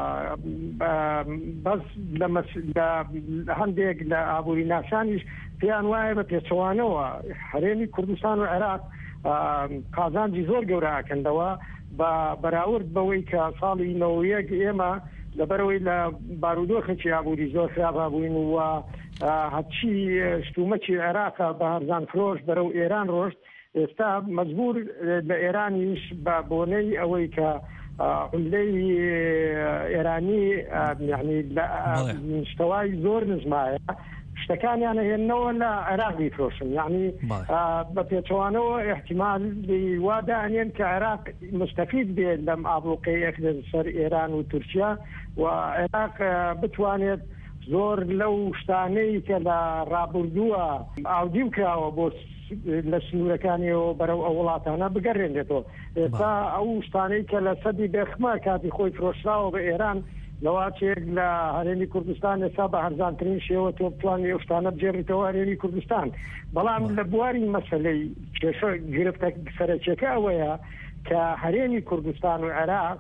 Speaker 11: بەس لە هەندێک لە ئابووری ناسانیش پێیان وایە بە پێچەوانەوە هەرێمی کوردستان و عێراق قازانجی زۆر گەورە ئاکەندەوە بە بەراورد بەوەی کە ساڵی نەوەیەک ئێمە لەبەرەوەی لە بارودۆخێکی ئابووری زۆر خراپ بووین و هەچی شتومەکی عێراقە بە هەرزان فرۆش بەرەو ئێران ڕۆشت. ئێستا مەجبور لە ئێرانیش بە بۆنەی ئەوەی کە عملەی ئێرانی یعنی مستەوای زۆر نزمایە شتەکانیان هێننەوە لە عێراق بیفرۆشن، یعنی بە پێچەوانەوە احتیمال وادانێن کە عێراق مستەفید بێت لەم ئابڵوقەی ئەکرێ سەر ئێران و تورکیا و عێراق بتوانێت زۆر لەو شتانەی کە لە ڕابردووە ئاودی بکراوە بۆ لە سنوورەکانیەوە بەرەو ئەو وڵاتانە بگەڕێنێتەوە. ئێستا ئەو شتانەی کە لە سەدی بێخمە کاتی خۆی فرۆشراوە بە ئێران لەواتێک لە هەرێمی کوردستان ئێستا بە هەرزانترین شێوە تۆ بتوانێت ئەو شتانە بجێڕیتەوە هەرێمی کوردستان. بەڵام لە بواری مەسەلەی کێشە گرفتە سەرەکیەکە ئەوەیە کە هەرێمی کوردستان و عێراق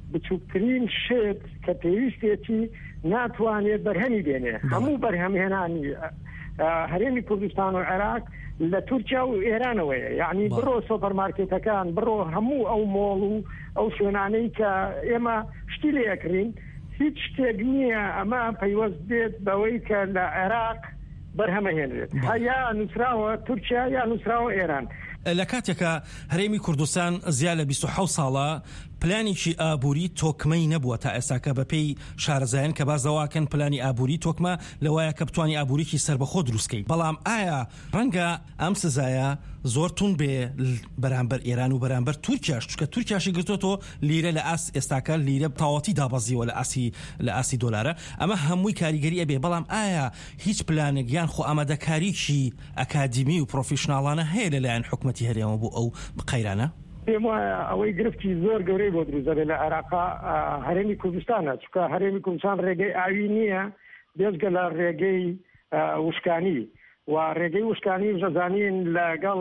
Speaker 11: بچووکترین شت کە پێویستێتی ناتوانێت بەرهەمی بێنێ هەموو بەرهەمهێنانی هەرێمی کوردستان و عێراق لە تورکیا و ئێرانەوەیە یعنی بڕۆ سۆپەرمارکێتەکان بڕۆ هەموو ئەو مۆڵ و ئەو شوێنانەی کە ئێمە شتی لێکرین هیچ شتێک نییە ئەمە پەیوەست بێت بەوەی کە لە عێراق بەرهەمەهێنرێت یا نووسراوە تورکیا یا نووسراوە ئێران.
Speaker 10: لە کاتێکە هەرێمی کوردستان زیاد لە بیست و حەوت ساڵە پلانێکی ئابووری تۆکمەی نەبووە تا ئێستاکە بەپێی شارەزایان کە بازەواکەن پلانی ئابووری تۆکمە لەوایە کە بتوانی ئابووریکی سربەخۆ دروستکەی بەڵام ئایا ڕەنگە ئەم سزایە زۆر تون بێ بەرامبەر ئێران و بەرامبەر تورکیاش چونکە تورکیاشی گرتوتۆ لیرە لە ئاس ئێستاکە لیرە تاوەتی دابەزیوە لە ئاسی لە ئاسی دۆلارە ئەمە هەمووی کاریگەری ئەبێ بەڵام ئایا هیچ پلانێک یان خۆ ئامادەکاریکی ئەکادیمی و پرۆفیشناڵانە هەیە لەلایەن حکومەتی هەرێمە بۆ ئەو قەیرانە؟
Speaker 11: پێم وایە ئەوەی گرفتی زۆر گەورەی بۆ دروستە لە عێراقا هەرێمی کوردستانە چونکە هەرێمی کوردستان ڕێگەی ئاوی نییە بێجگە لە ڕێگەی وشکانی و ڕێگەی وشکانی ژەزانین لەگەڵ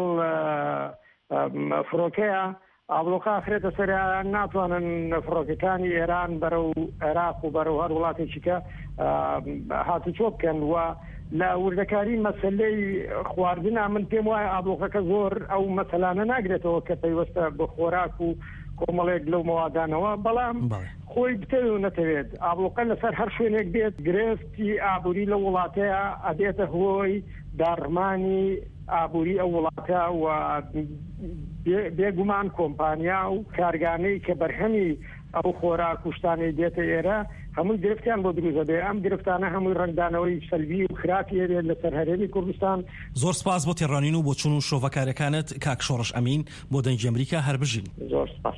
Speaker 11: فڕۆکەیە ئابلۆقا خرێتە سەریان ناتوانن فڕۆکەکانی ئێران بەرەو عێراق و بەرەو هەر وڵاتێکی کە هاتوچۆ بکەن و لە وردەکاری مەسلەی خواردنە من پێم وایە ئابلۆقەکە زۆر ئەو مەسەلانە ناگرێتەوە کە پەیوەستە بە خۆراک و کۆمەڵێک لەو مەوادانەوە بەڵام خۆی بتەوێت و نەتەوێت ئابلۆقە لەسەر هەر شوێنێک بێت گرفتی ئابووری لە وڵاتەیە ئەبێتە هۆی داڕمانی ئابووری ئەو وڵاتە و بێگومان کۆمپانیا و کارگانەی کە بەرهەمی ئەو خۆراک کوشتانەی دێتە ئێرە هەمووی گرفتیان بۆ دروستە بێ ئەم گرفتانە هەمووی ڕنگدانەوەی سەلبی و خراپی هەبێت لەسەر هەرێمی کوردستان.
Speaker 10: زۆر سپاس بۆ تێڕانین و بۆ چون و شۆڤەکارەکانت کاک شۆڕش ئەمین بۆ دەنگی ئەمریکا هەربژین.
Speaker 11: زۆر سپاس.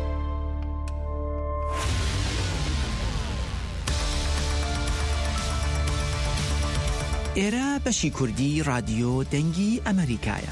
Speaker 12: ئێرە بەشی کوردی رادیۆ دەنگی ئەمریکایە.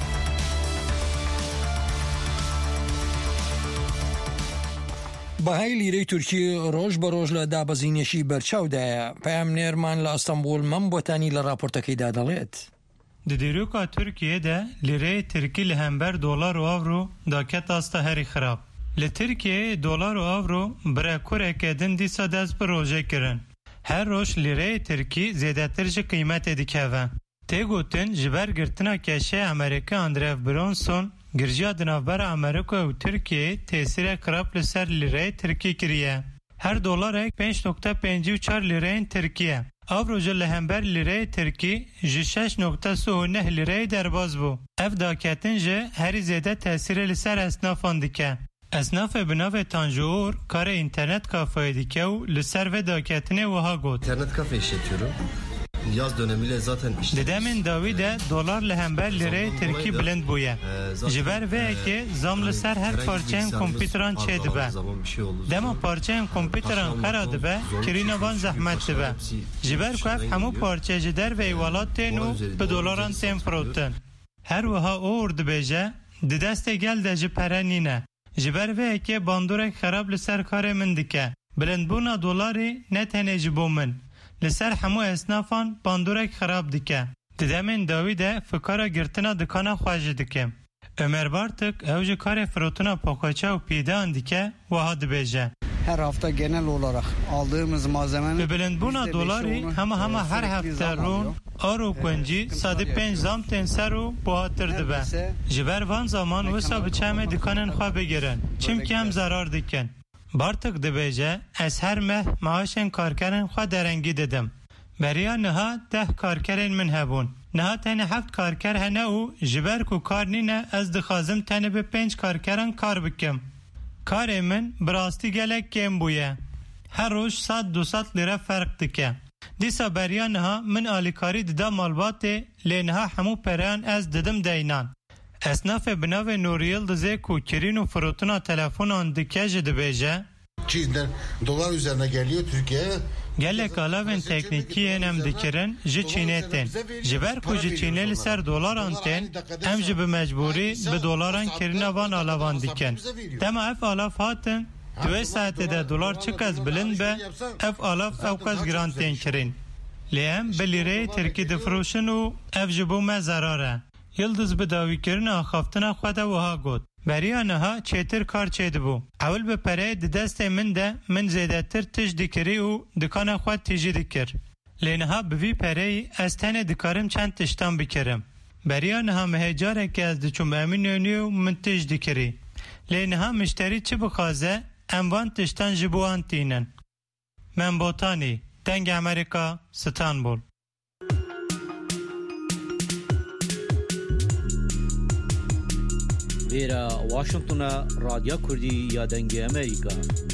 Speaker 2: بەهای لیرەی تورکی ڕۆژ بە ڕۆژ لە دابەزینێشی بەرچاودایە پەیامنێرمان لە ئەستەمبول مەم بۆتانی لە راپۆرتەکەیدا دەڵێت.
Speaker 13: Di dîroka Tirkiyeyê lîreyê Tirkî li hember dolar û avro daket asta herî xirab. Li Tirkiyeyê dolar û avro bi rekoreke din dîsa dest bi rojê kirin. Her roj lîreyê Tirkî zêdetir ji qîmetê dikeve. Tê gotin ji ber girtina keşeyê Amerîkî Andrew Bronson girjiya di navbera Amerîka û Tirkiyeyê tesîrek xirab li ser lîreyê Tirkî kiriye. Her dolarek pênc nokta pêncî û çar lîreyên Tirkiye. Avro ji li hember lîreyê Tirkî ji şeş nokta sih neh lîreyê derbas bû. Ev daketin ji herî zêde tesîrê li ser esnafan dike. Esnafê bi navê Tanjur karê internet kafeyê dike û li ser vê daketinê wiha got.
Speaker 14: İnternet kafe işletiyorum. Yaz dönemiyle zaten
Speaker 13: Di demên dawî de dolar li hember lîreyê Tirkî bilind bûye. Ji ber vêyekê zam li ser her parçeyên kompîteran çê dibe. Dema parçeyên kompîteran xera dibe, kirîna van zehmet dibe. Ji ber ku ev hemû parçe ji derveyê welat tên û bi dolaran tên firotin. Her wiha or dibêje, di destê gel de ji pere nîne. Ji ber vêyekê bandorek xerab li ser karê min dike. Bilindbûna dolarê ne tenê ji bo min. Li ser hemû esnafan bandorek xerab dike. Di demên dawî de fikara girtina dikana xwe jî dike. Ömer Bartık ew ji karê firotina poxaça û pîdeyan dike wiha dibêje.
Speaker 15: Her hafta genel olarak aldığımız malzemenin
Speaker 13: bi bilindbûna dolarê hema hema her hefte rûn ar û kuncî sadî pênc zam tên ser û buhatir dibe. Ji ber van zaman wisa bi çemê dikanên xwe bigirin. Çimkî em zarar dikin. Bartık dibêje ez her meh maaşên karkerên xwe derengî didim. Beriya niha deh karkerên min hebûn. Niha tenê heft karker hene û ji ber ku kar nîne ez dixwazim tenê bi pênc karkeran kar bikim. Karê min bi rastî gelek kêm bûye. Her roj sed du sed lîre ferq dike. Dîsa beriya niha min alîkarî dida malbatê lê niha hemû pereyan ez didim deynan. Esnafê bi navê Nûriyil dizê ku kirîn û firotina telefonan dike jî dibêje.
Speaker 16: Çin'den dolar üzerine geliyor Türkiye'ye.
Speaker 13: Gelek alavên teknîkiyên em dikirin ji Çînê tên. Ji ber ku ji Çînê li ser dolaran tên, em jî bi mecbûrî bi dolaran kirina van alavan dikin. Dema ev alav hatin, duê saetê de dolar çi kes bilind be, ev alav ew kes giran tên kirin. Lê em bi lîreyê Tirkî difirûşin û ev ji bo me zarar e. Yıldız bi dawîkirina axaftina xwe de wiha got. بریانها چیتر کار چید بو اول به پره دست من ده من زیادتر تش دکری و دکان خود تیجی دکر لینها بوی پره از تنه دکارم چند تشتان بکرم بریانها مهجاره که از دچون بامین یونیو من تش دکری لینها مشتری چه بخوازه اموان تشتان جبوان تینن من بوتانی دنگ امریکا ستانبول
Speaker 17: ویرا واشنطن رادیو کردی یا دنگ امریکا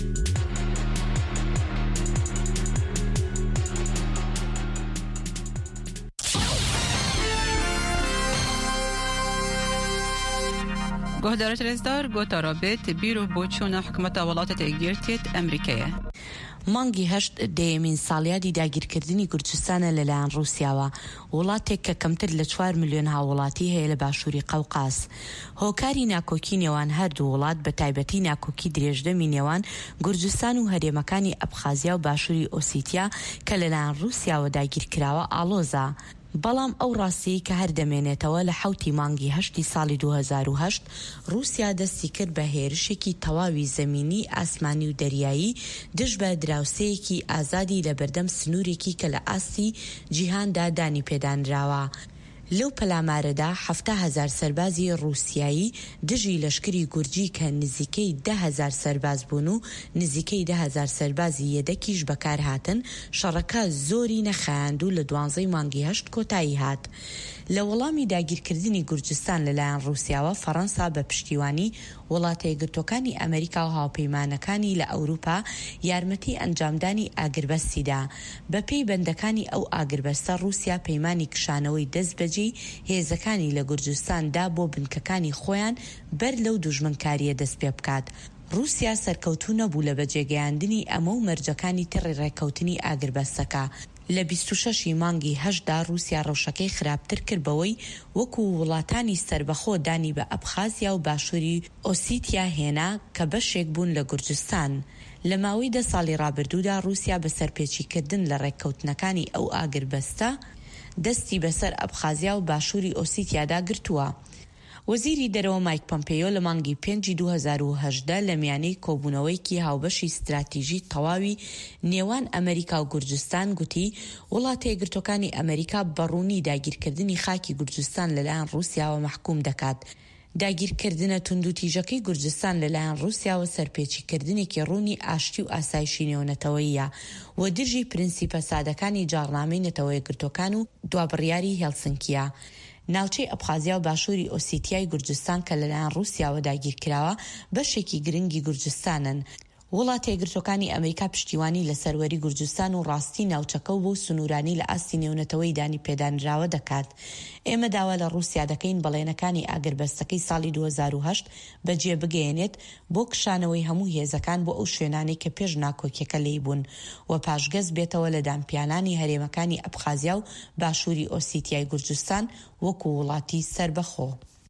Speaker 18: گهدارت رزدار گوتا رابط بیرو بوچون حکومت ولات تگیرتیت امریکیه
Speaker 19: مانگی هشت دیمین سالیادی داگیرکردنی گورجستانە لەلایەن ڕووسیاوە وڵاتێک کە کەمتر لە چوار ملیۆن هاوڵاتی هەیە لە باشووری قەوقاس هۆکاری ناکۆکی نێوان هەردوو وڵات بە تایبەتی ناکۆکی درێژدەمی نێوان گورجستان و هەرێمەکانی ئەبخازیا و باشووری ئۆسیتیا کە لەلایەن ڕووسیاوە داگیرکراوە ئاڵۆزە بەڵام ئەو ڕاستی کە هەردەمێنێتەوە لە حوتی مانگی هەشتی ساڵی دوو هەزار و هەشت رووسیا دەستی کرد بە هێرشێکی تەواوی زەمینی ئاسمانی و دەریایی دژ بە دراوسەیەکی ئازادی لە بەردەم سنوورێکی کە لە ئاستی جیهاندا دانی پێدانراوە لەو پەلامارەدا حەفتا هەزار سەربازی ڕووسیایی دژی لەشکری گورجی کە نزیکەی ده هەزار سەرباز بوون و نزیکەی ده هەزار سەربازی یەدەکیش بەکار هاتن شەڕەکە زۆری نەخایاند و لە دوانزەی مانگی هەشت کۆتایی هات لە وەڵامی داگیرکردنی گورجستان لەلایەن ڕووسیاوە فەڕەنسا بە پشتیوانی وڵاتە یەکگرتووەکانی ئەمریکا و هاوپەیمانەکانی لە ئەوروپا یارمەتی ئەنجامدانی ئاگربەستیدا بە پێی بەندەکانی ئەو ئاگربەستە رووسیا پەیمانی کشانەوەی دەستبەجێی هێزەکانی لە گورجستاندا بۆ بنکەکانی خۆیان بەر لەو دوژمنکاریە دەست پێ بکات رووسیا سەرکەوتوو نەبوو لە بەجێگەیاندنی ئەمە و مەرجەکانی تڕی ڕێکەوتنی ئاگربەستەکە لە بیست و شەشی مانگی هەشتدا رووسیا ڕەوشەکەی خراپتر کرد بەوەی وەکو وڵاتانی سربەخۆ دانی بە ئەبخازیا و باشووری ئۆسیتیا هێنا کە بەشێک بوون لە گورجستان لە ماوەی دە ساڵی ڕابردوودا رووسیا بە سەرپێچیکردن لە ڕێککەوتنەکانی ئەو ئاگربەستە دەستی بەسەر ئەبخازیا و باشووری ئۆسیتیادا گرتووە وەزیری دەرەوە مایک پۆمپێیۆ لە مانگی پێنجی دوو هەزار و هەژدە لە میانەی کۆبوونەوەیکی هاوبەشی ستراتیژی تەواوی نێوان ئەمریکا و گورجستان گوتی وڵاتە یەکگرتووەکانی ئەمریکا بەڕوونی داگیرکردنی خاکی گورجستان لەلایەن ڕووسیاوە مەحکوم دەکات داگیرکردنە توندوتیژەکەی گورجستان لەلایەن ڕووسیاوە سەرپێچیکردنێکی ڕوونی ئاشتی و ئاسایشی نێونەتەوەییە و دژی پرینسیپە سادەکانی جاڕنامەی نەتەوە یەکگرتووەکان و دوابڕیاری هێلسنکیە ناوچەی ئەبخازیا و باشووری ئۆسیتیای گورجستان کە لەلایەن ڕووسیاوە داگیرکراوە بەشێکی گرنگی گورجستانن وڵاتە یەکگرتووەکانی ئەمریکا پشتیوانی لە سەروەری گورجستان و ڕاستی ناوچەکە و بۆ سنوورانی لە ئاستی نێونەتەوەی دانی پێدانراوە دەکات ئێمە داوا لە ڕووسیا دەکەین بەڵێنەکانی ئاگربەستەکەی ساڵی دوو هەزار و هەشت بەجێ بگەێنێت بۆ کشانەوەی هەموو هێزەکان بۆ ئەو شوێنانەی کە پێش ناکۆکیەکە لێی بوون و پاشگەز بێتەوە لە دامپیانانی هەرێمەکانی ئەبخازیا و باشووری ئۆسیتیای گورجستان وەکو وڵاتی سربەخۆ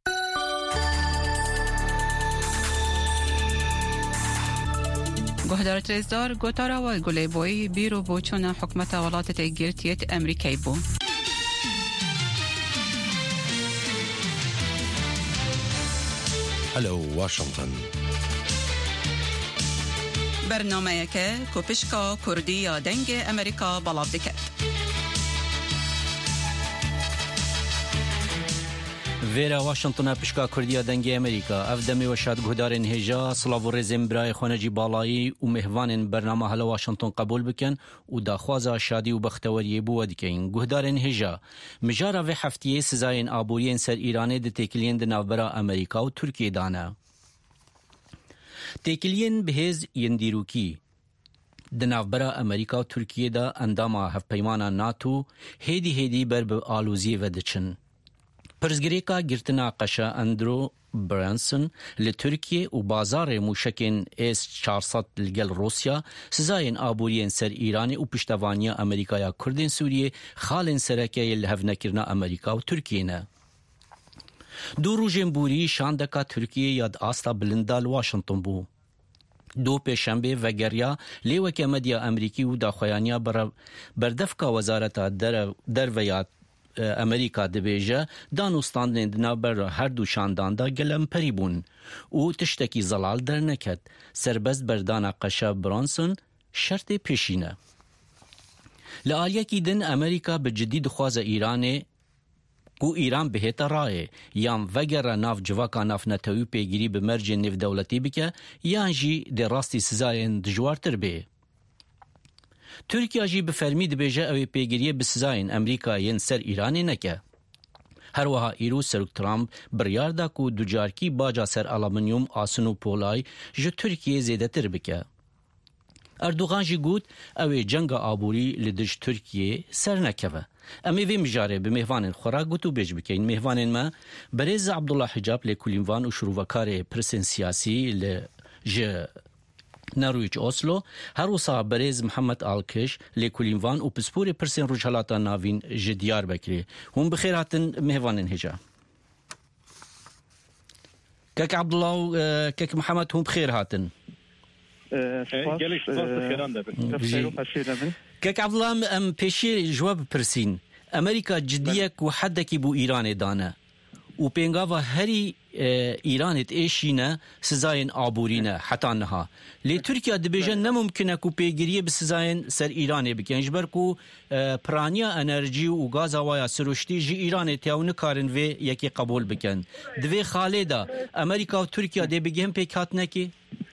Speaker 18: گهدارت رزدار گوتارا و گلی بوی بیرو بوچون حکومت ولات تگیرتیت امریکای بو
Speaker 7: هلو واشنطن
Speaker 18: برنامه که کوپشکا کردی یا دنگ امریکا بلاب دکت
Speaker 17: ویرا واشنطن پشکا کردیا دنگ امریکا اف دمی و شاد گهدارن هجا سلاو رزم برای خونجی بالایی و مهوان برنامه هلا واشنطن قبول بکن و داخوازا شادی و بختوری بود کین گهدارن هجا مجارا و هفتیه سزاین آبورین سر ایران د تکلین د نوبرا امریکا و ترکیه دانه تکلین بهز یندیروکی د نوبرا امریکا و ترکیه دا انداما هف پیمانا ناتو هیدی هیدی بر به آلوزی و دچن پرزگریکا گرتنا قشا اندرو برانسون لترکیه و بازار موشکین اس چهارصد لگل روسیا سزاین آبورین سر ایران و پشتوانیا امریکا یا کردین سوریه خالن سرکه لحف نکرنا امریکا و ترکیه نه. دو روژن بوری شاندکا ترکیه یاد آستا بلندال واشنطن بو. دو پیشنبه و گریا لیوک مدیا امریکی و داخویانیا بردفکا وزارت در, در ویات ئەمریکا دەبێژە دانوستاندنên di navber her du şandan da gelemperî bûn û tiştekî zelal derneket. Serbest berdana qeşa Bronson şertê pêşîne. Li aliyekî din Amerîka bi ciddî dixwaze Îranê ku Îran bihêta rayê yan vegera nav civaka navnetewî pêgirî bi mercên nêvdewletî bike yan jî dê rastî sizayên dijwartir bê. Türkiye jî bi fermî dibêje ew ê pêgiriye bi sizayên Amerîkayên ser Îranê neke. Her wiha îro Serok Trump biryar da ku ducarkî baca ser alumînyum asın û polay ji Tirkiyeyê zêdetir bike. Erdogan jî got ew ê cenga aborî li dij Tirkiyeyê ser nekeve. Em ê vê mijarê bi mêhvanên xwe re got û bêj bikeyn. Mêhvanên me Berêz Abdullah Hicab lêkolînvan û şîrovekarê pirsên siyasî li ji Norwich Oslo, her wisa Berêz Mihemed Alkiş lêkolînvan û pisporê pirsên Rojhilata Navîn ji Diyarbekirê. Hûn bi xêr hatin mêhvanên hêja. Kek Abdullah û kek Mihemed hûn bi xêr hatin. Kek Abdullah em pêşî ji we bipirsîn. Amerîka ciddiyek û hedekî bû Îranê dane û pêngava herî Îranê êşîne sizayên aborî ne heta niha. Lê Tirkiye dibêje nemumkin ku pêgiriye bi sizayên ser Îranê bikin ji ber ku piraniya enerjî û gaza waya siruştî ji Îranê tê ew nikarin vê yekê qebûl bikin. Di vê xalê da Amerîka û Tirkiye dê bigihên pêk hatinekê?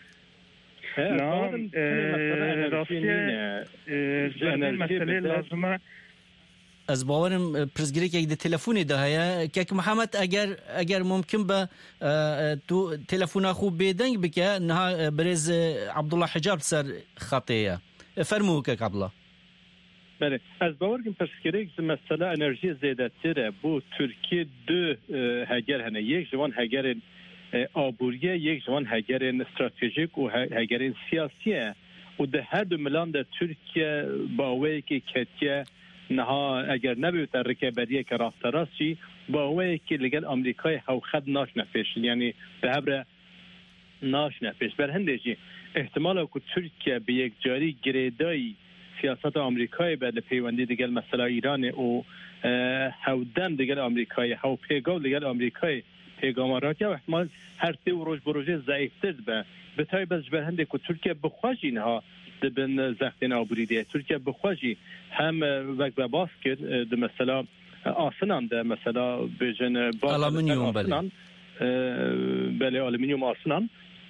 Speaker 17: Ez bawerim pirsgirêkek di telefonê de heye. Kek Mihemed eger eger mumkin be tu telefona xwe bêdeng bike niha Berêz Abdullah Hicab ser xetê ye. Fermû kek Abdullah.
Speaker 20: Bele, ez bawerim pirsgirêk ji mesela enerjiyê zêdetir e bu Tirkiye du heger hene. Yek ji wan hegerên aboriye, yek ji wan hegerên stratejik û hegerên siyasî ye. û di her du milan de Tirkiye baweyekê ketiye niha eger nebû te rêkeberiyeke rasterast jî baweyekê li gel Amerîkayê hewxed naşne pêş. Yani bi hebre naşne pêş. Ber hindê jî ihtimala ku Tirkiye bi yekcarî girêdayî siyaseta Amerîkayê be li peywendî digel mesela Îranê û hewdem digel Amerîkayê hewpêgav digel Amerîkayê pêgamaratiya ihtimal her tê û roj bi rojê zayıftir be. Bi taybet ji ber hindê ku Tirkiye bixwe jî niha dibin zextên aborî de. Tirkiye bixwe jî hem wek ve bas kir di mesela asınan de mesela bêjin
Speaker 17: alumînyum bele
Speaker 20: bele alumînyum asınan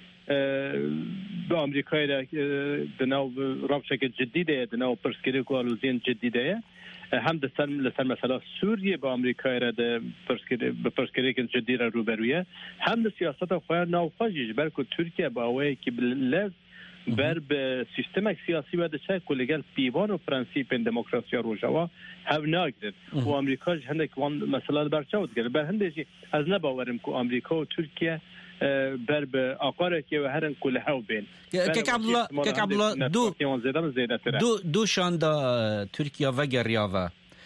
Speaker 20: bi Amerîkayê de di nav rewşeke ciddî de ye di nav pirsgirêk û aloziyên ciddî de ye. Hem de ser li ser mesela Sûriye bi Amerîkayê re de bi pirsgirêkên ciddî re rûberû ye. Hem de siyaseta xwe navxwe jî ji ber ku Tirkiye bi awayekî lez ber bi sistemek siyasî ve diçe ku li gel pîvan û prensîpên demokrasiya rojava hev nagirin. û Amerîka ji hinek wan mesela li ber çaw digire. Ber hindê jî ez nebawerim ku Amerîka û Tirkiye ber bi aqarekê ve herin ku li hev bên.
Speaker 17: Kek Abdullah kek Abdullah du du şanda Tirkiye vegeriya ve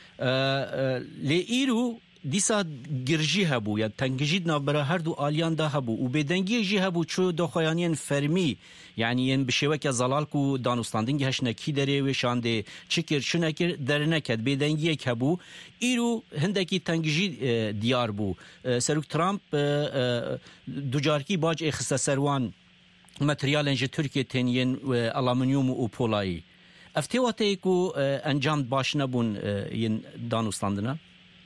Speaker 17: lê îro dîsa girjî hebû ya tengijî navbera her du aliyan da hebû û bêdengiyê jî hebû çû daxwayaniyên fermî yani yên bi şêweke zelal ku danûstandingî heşnekî derê wê şandê çikir şinekir derineket bêdengiyek hebû îro hindekî tengijî diyar bû. Serok Trump ducarkî bac ê xiste ser wan materyalên ji Tirkiye teniyên alumînyum û polayî. Ev tê wateyê ku encam baş nebûn yên danûstandina?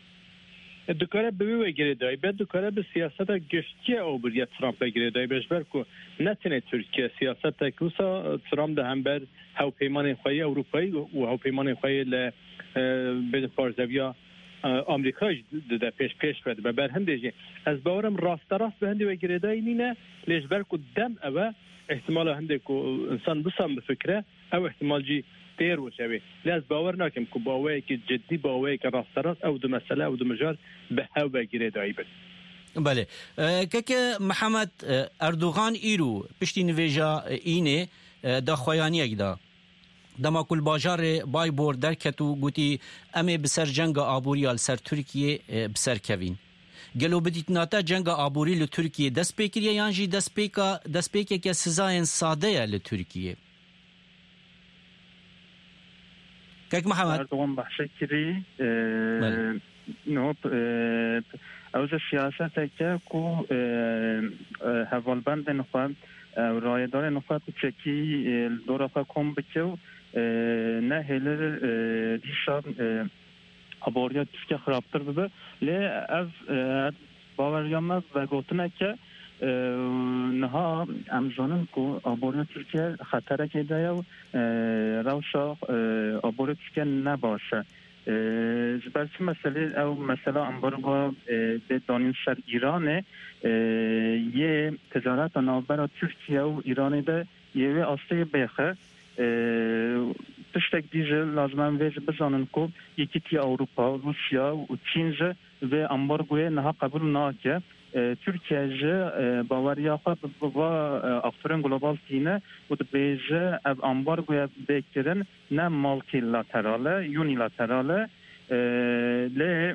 Speaker 20: Dikare bi wê girêdayî be dikare bi siyaseta giştiye obiriye Trump'a girêdayî beşber ku ne tenê Tirkiye siyaseta kusa Trump de hember hewpeymanên xwe yê Ewropayî û hewpeymanên xwe yê li bê parzeviya Amerîka de pêş pêş ve be ber hindê jî ez bawerim rasterast bi hindê ve girêdayî nîne lê ji ber ku dem ew ihtimala hindê ku insan bisan bifikre ew ihtimal jî têr wişevê. Lê ez bawer nakim ku baweyekî ciddî baweyeke rasterast ew di mesele ew di mijar bi hev ve girêdayî bin.
Speaker 17: Belê. Keke Mihemed Erdogan îro piştî nivêja înê daxwayaniyek da. Dema ku li bajarê Baybor derket û gotî em ê bi ser cenga aboriya li ser Tirkiye bi ser kevîn. Gelo bidîtinata cenga aborî li Tirkiye dest pê kiriye yan jî destpêka destpêkeke sizayên sade ye li Tirkiye. كيك محمد
Speaker 21: دوام بحشكري نوب اوز سیاست که کو هوالبند نخواه رایدار نخواه چکی دور خواه کم بکیو نه هلر دیشا ابوریت که خرابتر ببه لی از باوریام از و گوتنه که نها امزانن کو ابوریت که خطره که دایو روشا ابوریت که نباشه برای مسئله او مسئله امبارگو به دانین سر ایرانه یه تجارت نوبر ترکیه و ایرانه ده یه آسته بخه تشتک دیجه لازم ویج بزنن که یکی تی اروپا روسیا و چین و امبارگوی نه قبول ناکه Türkiye Bavarya ve aktörün global tine bu da beje ev ambargoya beklerin ne multilaterale, unilaterale le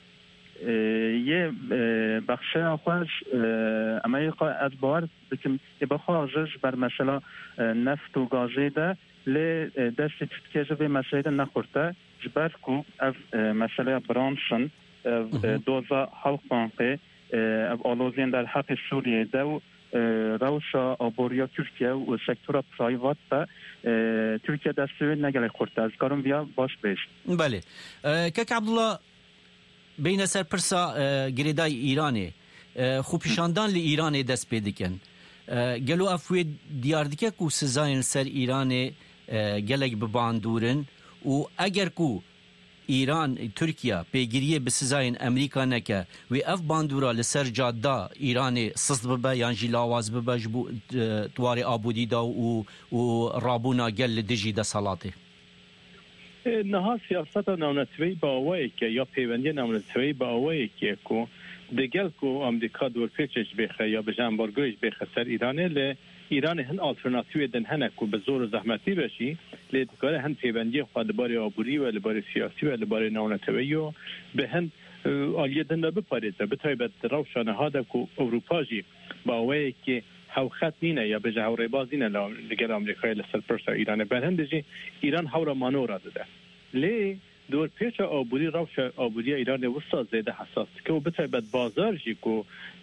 Speaker 21: ye بخش آخرش امریکا از باور بکن بخواهش بر مثلا نفت و گازی ده ل دست ترکیه به مسئله نخورده جبر کو اف مسئله برانشن دوزا حلق بانقی آلوزین در حق سوریه ده و روشا آبوریا ترکیه و سکتور پرایوات و ترکیه دستوی نگلی خورده از کارم بیا باش بیش.
Speaker 17: بله که عبدالله بین سرپرسا گریدای ایرانی خوب پیشاندان لی ایرانی دست پیدکن گلو افوی دیار دیگه کو سزاین سر ایرانی گلک بباندورن و اگر کو ایران ترکیه پیگیری به سزاین امریکا نکه و اف باندورا لسر جاده ایرانی سست ببه یانجی لاواز ببه جبو تواری آبودی دا و, و رابونا گل دجی دا سالاته
Speaker 20: نها سیاست نامنتوی با آوایی که یا پیوندی نامنتوی با آوایی که کو دگل کو امریکا دور پیچش بخه یا به جنبارگویش بخه سر ایرانه لی ایران هن آلترناتیوی دن هنه کو به زور زحمتی بشی لی دکاره هن پیوندی خواهد بار آبوری و لبار سیاسی و لبار نامنتوی و به هن آلیه دن دا بپاریده بتایبت روشانه ها دا کو اروپا جی با آوایی که هاوخت نینه یا به جهوری باز نینه لگل امریکای لسر پرسا ایرانه برهنده جی ایران هاورا مانو را داده لی دور پیش آبوری روش آبوری ایران وسط زیده حساس که و بتای بد بازار جی کو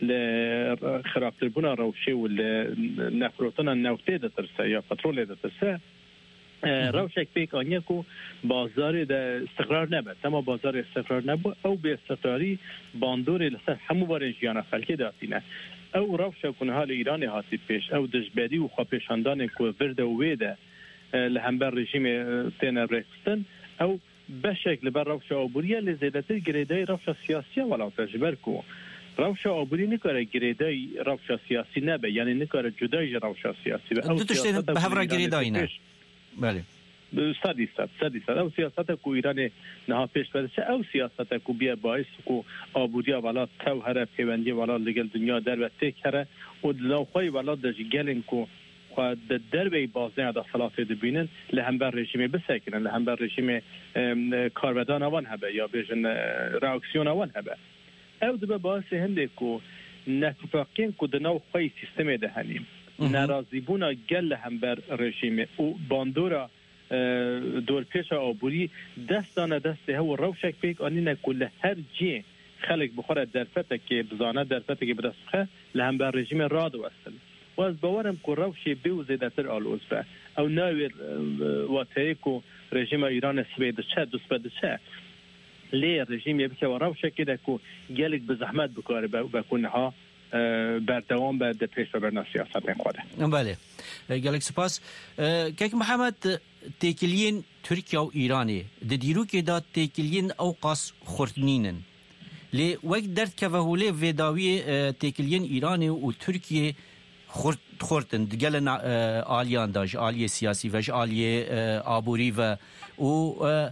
Speaker 20: لخرابتر بنا روشه و لنفروتنا نوته ده ترسه یا پترول ده ترسه روشک بیک آنیه کو بازار ده استقرار نبود اما بازار استقرار نبود او به استقراری باندور لسر همو بارن جیانا خلکی داتینه او روشک کنه حال ایران حاسی پیش او دجبری و خواه پیشاندان کو ورد و ویده لهمبر رژیم تین رکستن او بشکل بر روش آبوریه لزیدتر گریدای روش سیاسی ولا تجبر کو روش آبوری نکاره گریدای روش سیاسی نبه یعنی نکاره جدای روش سیاسی
Speaker 17: دو تشتین به هفره گریدای نه بله
Speaker 20: صدی صد صدی صد او سیاست کو ایران نه پیش برسه او سیاست کو بیا باعث کو آبوریا ولا تو هر پیوندی ولا لگل دنیا در و تکره و دلوخوی ولا دجگلن کو خود دربی بازده دا صلاحات دبینن لهمبر رژیم بسکنن لهمبر رژیم کاربدان آوان هبه یا بیشن راکسیون آوان هبه او دبه باعث هنده که نتفاقین که دناو خوی سیستم دهنیم نرازیبونا گل لهمبر رژیم و باندورا دور پیش آبوری دستانه دسته و روشک پیک آنینه که هر جی خلق بخوره درفته که بزانه درفته که بدستخه لهمبر رژیم راد وستن و از باورم که روشی بیو زیدتر آلوز به او ناویر واتهی که رژیم ایران سویده چه دوست بده چه لی رژیم یه بکه و روشه که ده که گلک به زحمت بکاره بکنه ها بردوام به در پیش و برنا سیاست خواده
Speaker 17: بله گلک سپاس که محمد تیکلین ترکیه و ایرانی ده دیرو که دا تیکلین اوقاس خورتنینن لی وقت درد که وحوله ویداوی تیکلین ایرانی و ترکیه خورد خوردن دگل آلیان داش آلیه سیاسی وش آلیه آبوری و و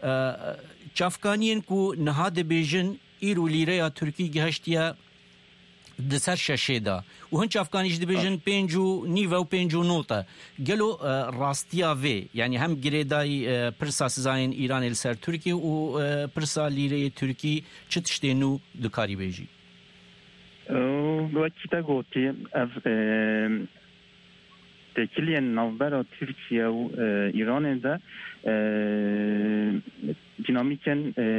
Speaker 17: چافکانین کو نهاد بیژن ایرو لیره ترکی گهشتیا دسر ششه دا و هن چافکانیش بیژن پنجو نیو و پنجو نوتا گلو راستیا وی یعنی هم گریدای پرسا سزاین ایران السر ترکی و پرسا لیره ترکی چتشتینو دکاری بیجی
Speaker 21: وقتی تا گوتی از تکیلی نوبر ترکیه و ایران ده دینامیکن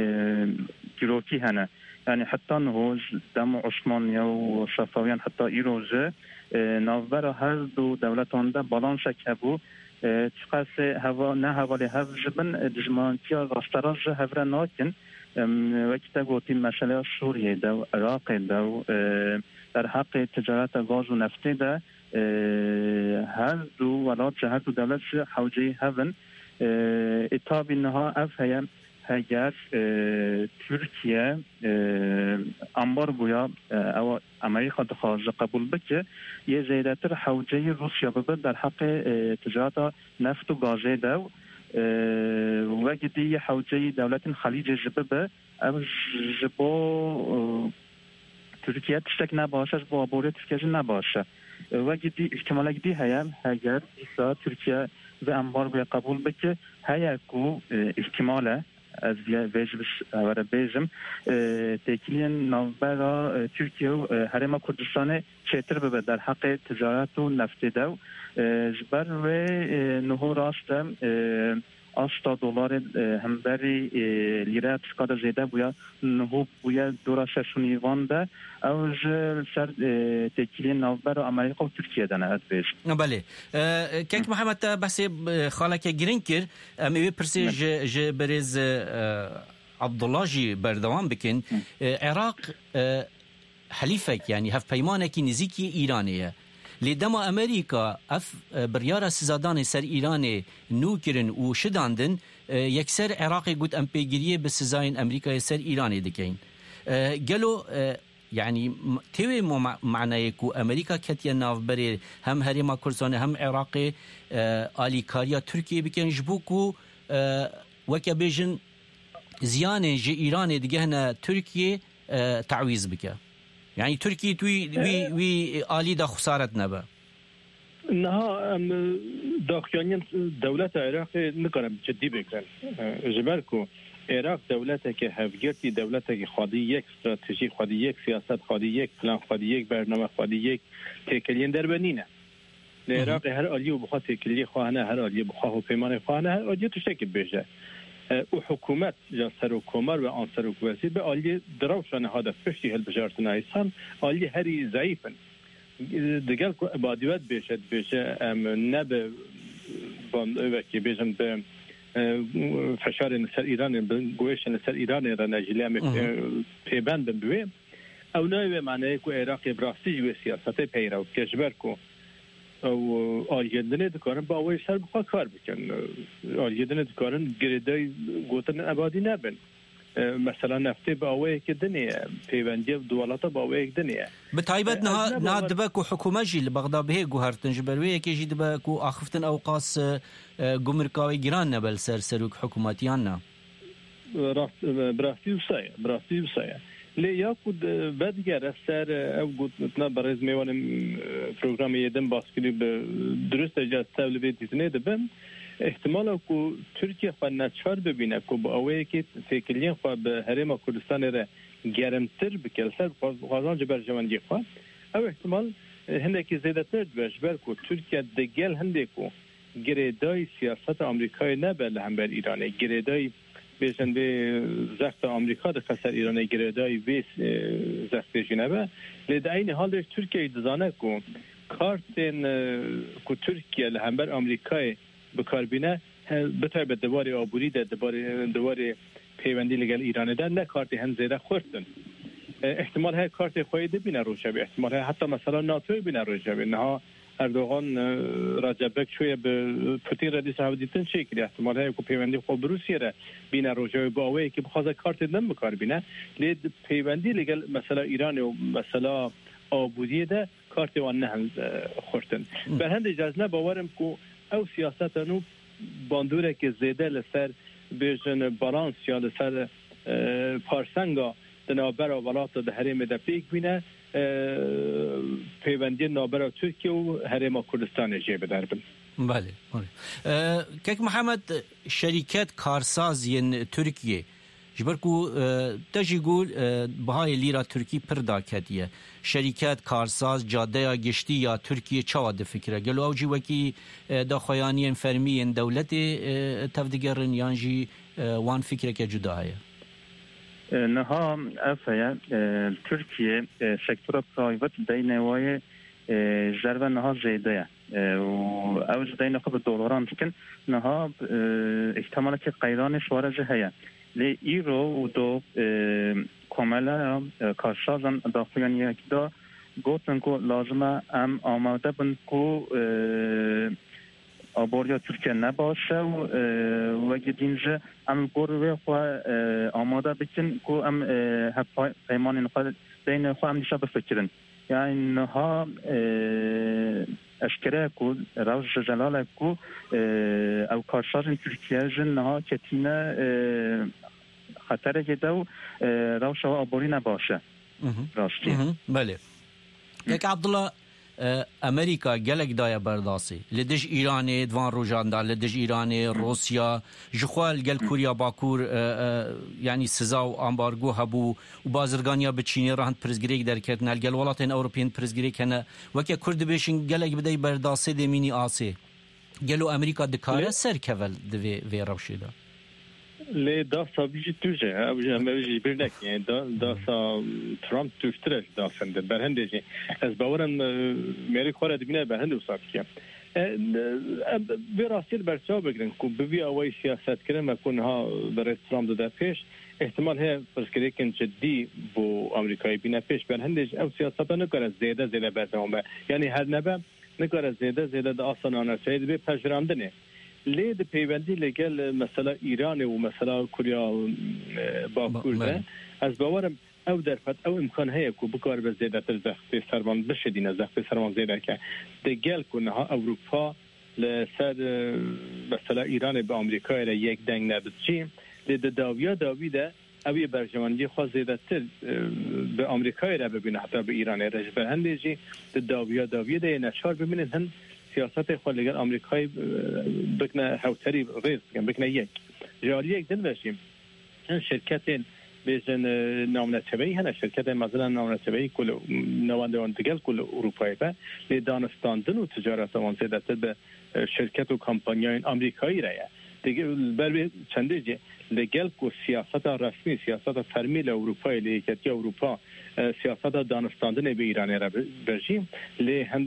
Speaker 21: گروکی هنه يعني حتى نهوج دم عثمانية وصفويان حتى إيروجة نوبر هر دو دولتان ده بالان شكبو تقاس هوا نه حوالی هف جبن دجمانتیا راستراج هفره ناکن وقتی گوتی مسئله سوریه ده و عراق ده و در حق تجارت غاز و نفتی ده هر دو ولات هر دو دولت حوجه هفن اتاب اینها اف هیم هگر ترکیه امبارگویا او امریکا دخواست قبول بکه یه زیادتر حوجه روسیا ببد در حق تجارت نفت و گازه ده و گدی حوجه دولت خلیج جبه او جبو ترکیه تشتک نباشه با عبوری ترکیه نباشه و گدی احتمال گدی هیم هگر ایسا ترکیه و امبارگویا قبول بکه هیا کو احتماله از ویژبش و بیجم تکیلین نوبرا ترکیه و هرما کردستان چهتر به در حق تجارت و نفت دو جبر و نهو راستم آستا دلار همبری لیره تسکاد زیده بویا نهو بویا دورا ششونی وانده او سر تکیلین نوبرا امریکا و ترکیه دانه از بیش.
Speaker 17: بله کیک محمد بحث خاله که گرین کر امیوی پرسی ج برز عبدالله جی بردوام بکن عراق حلیفک یعنی هف پیمانکی نزیکی ایرانیه لدما امریکا اف بریارا سزادان سر ایران نو کرن و شداندن یکسر عراق گوت ام پیگیریه به سزاین امریکا سر ایران دکین گلو يعني تيوي معناه كو امريكا كتيا ناف بري هم هريما كردستان هم عراقي آلي كاريا تركيا بكن جبوكو وكبيجن زيانه جي ايران ديجهنا تركيا تعويض بك يعني تركيا توي وي وي آلي دا خسارت نبا
Speaker 20: انها داخلين دولة العراق نقرم جدي بكن جبالكو عراق دولته که هفگرتی دولته که خودی یک استراتژی خودی یک سیاست خودی یک پلان خودی یک برنامه خودی یک تکلیه در بنینه عراق هر آلیو بخواه تکلیه خواهنه هر آلیو بخواه و پیمان خواهنه هر آلیو تشکل بشه و حکومت جا سر و کمر و آن سر و کوزی به آلیو دروشانه ها در پشتی هل بجارتنا ایسان آلیو هری ضعیفن دیگر که بادیوت بشه بشه نبه وکی بشن به فشار نسر ایران گویش نسر ایران را نجلیم پیبند بویم او نوی معنی که عراق براستی جوی سیاست پیرو کشبر کو او آلیدنه دکارن با اوی سر بخواه کار بکن آلیدنه دکارن گریدای گوتن عبادی نبن مثلا نفته با اوی که دنیه پیوندی دولتا با اوی دنیه
Speaker 17: بتایبت نه دبکو حکومت جی لبغداد به گوهرتن جبروی که جی دبکو آخفتن اوقاس گمرکاوی گران نبل سر سروک حکومتیان نه
Speaker 20: راست براستی وسایه براستی وسایه لیا کود بدگر سر او گوت متنا برز میوان پروگرام یدم باسکلی به درست اجازه تبلیغ دیتنه دبن احتمال کو ترکیه خو نچار ببینه کو با اوی که فکرین خو به هرم کردستان را گرمتر بکلسر قازان جبر جوانجی خو او احتمال هندکی زیادتر بش بر کو ترکیه دگل هندکو گریدای سیاست آمریکای نه بل هم بر ایران گریدای بیشنده زخت آمریکا در خسر ایران گریدای بیس زخت جنبه لذا این حال ترکیه دزانه کو کارتن کو ترکیه هم بر آمریکای بکاربینه بتای به دوار آبوری ده دوار دوار پیوندی لگل ایران ده نه کارت هم زیاده خورتن احتمال های کارت خواهی بینه روشبه احتمال های حتی مثلا ناتوی بینه روشبه نه اردوغان راجبک شویه به پوتین ردیس هودیتن شکلی احتمال های که پیوندی خوب روسیه را بینه روشبه با اوه که بخواه کارت نم بکار بینه لید پیوندی لگل مثلا ایران و مثلا آبودی ده کارت وان نه هم خورتن به هند اجازه نه باورم که او سیاست انو باندوره که زیده لسر بیشن بالانس یا لسر پارسنگا دنابر و ولات ده حریم ده پیک بینه پیوندی نابر و ترکیه و حریم کردستان جیب دربن.
Speaker 17: بله. کیک محمد شرکت کارسازی ترکیه جبركو تجي يقول بهاي الليرة تركي بردا كدية شركات كارساز جادة جشتي يا تركيا شواد فكرة قالوا أوجي وكي دخيانين فرميين دولتي تفدقرن يانجي وان فكرة كجداية
Speaker 21: نها أفيا تركيا سكتور برايفت بينواي جربا نها زيدة و زيدة نقب الدولاران تكن نها احتمال که قیران شوارج هيا لی ایرو و دو کاملا کارسازن داخلیان یک دا گوتن کو لازمه ام آماده بند کو آبوریا ترکیه نباشه و وگه دینجه ام گروه خواه آماده بکن کو ام پیمان نخواه دین خواه ام نیشه بفکرن یعنی نها اشکره کو روز جلاله کو او کارسازن ترکیه جن نها کتینه خطره که دو روش آبوری نباشه راستی
Speaker 17: بله یک عبدالله امریکا گلک دای برداسی لدش ایرانی دوان روجاندا لدش ایرانی روسیا جخوال گل کوریا باکور یعنی سزا و امبارگو هبو و بازرگانیا بچینی راهند پرزگریک درکتن الگل ولاتین اوروپین پرزگریک هنه وکی کرد بیشن گلک بدای برداسی دمینی آسی گلو امریکا دکاره سر کول دوی وی روشی دا
Speaker 20: لی داستا بیجی توجه اوجه همه بیجی برنک یعنی داستا ترامپ توشترش داستنده برهنده جی از باورم میری خوره دبینه برهنده وصاب کیم بی راستی برچاو بگرن که بوی اوی سیاست کرن مکن ها برای ترامپ داده پیش احتمال ها پرسکری کن جدی بو امریکایی بینه پیش برهنده جی او سیاست نکاره زیده زیده بردام یعنی هر نبه نکاره زیده زیده دا آسان آنرچه بی پجراندنه لید پیوندی لگل مثلا ایران و مثلا کوریا باکور ده از باورم او درفت او امکان هایی که بکار به زیده تر زخت سروان بشدین از زخت سروان زیده که دگل کنه ها اروپا لسر مثلا ایران به امریکا را یک دنگ نبودچیم لید داویا داویده اوی برجمانجی خواه زیده تر به امریکا را ببینه حتی به ایران را جبر هنده جی داویا داویده نشار ببینه هن سیاست خود لگر امریکایی بکنه هوتری ریز بکنه یک جاری یک دن باشیم این شرکت بیشتر نامناسبی هنر شرکت مثلا نامناسبی کل نواندوان دیگر کل اروپایی به لیدانستاندن و تجارت آن زیادت به شرکت و کمپانیای آمریکایی راه دیگه بر چنده جه لگل کو سیاست رسمی سیاست فرمی اروپایی لیکتی اروپا سیاست دانستاندن به ایران را برجیم لی هم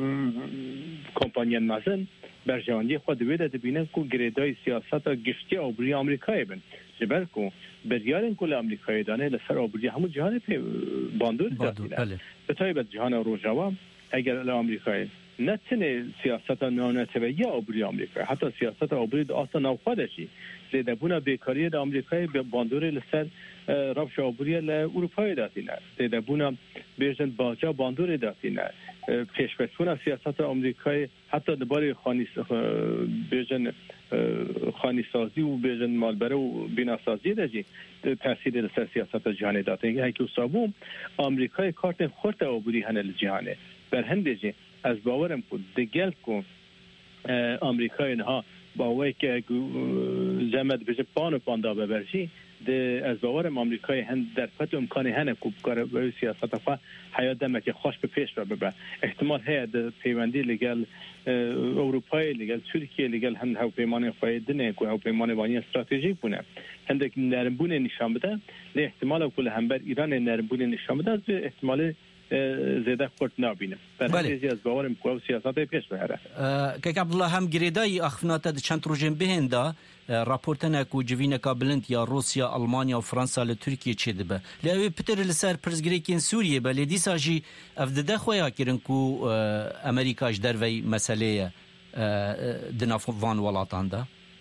Speaker 20: کمپانیان مزن برجوانی خود ویده دبینن کو گریدای سیاست گشتی آبری آمریکایی بن جبر کو بریارن کل آمریکایی دانه لسر آبری همون جهان پی باندور دارد بتایی به جهان روژاوا اگر آمریکایی نتنه سیاست نانتویی آبری آمریکا حتی سیاست آبری اصلا نوخوادشی زیده بونا بیکاری دا آمریکای باندوری لسر رفش آبری لأوروپای داتینه زیده بونا بیشتر باجا باندوری داتینه پیشبرچونا سیاست آمریکای حتی دباری خانی بیشتر خانی سازی و بیشتر مالبره و بیناسازی داشتی تأثیر لسر سیاست جهانی داتینه هایی که اصابو آمریکای کارت خورت آبری هنه لجهانه برهنده جی از باورم کو دگل کو امریکای اینها باوری که زمد بشه پان پاندا ببرشی ده از باورم امریکای هند در فت امکانی هنه کو کار به سیاست فا حیات دمه که خوش به پیش رو ببر احتمال هست پیوندی لگل اروپای لگل ترکیه لگل هند هاو پیمان فایده کو هاو پیمان وانی استراتژیک بونه هندک نرمبون نشان بده لی احتمال کل هم بر ایران نرمبون نشان بده احتمال زیاده خورد نبینه. برای از باورم کو سیاست پیش بهره.
Speaker 17: که عبدالله هم گریدای اخفنات چند روزن بهنده راپورتنا کو جوینا کابلنت یا روسیا آلمانیا و فرانسا ل ترکیه چیده به. لی پتر لسر پرزگریکین سوریه به لیدی ساجی افدده خویا کردن کو امریکاش دروی مسئله دناف وان ولاتانده.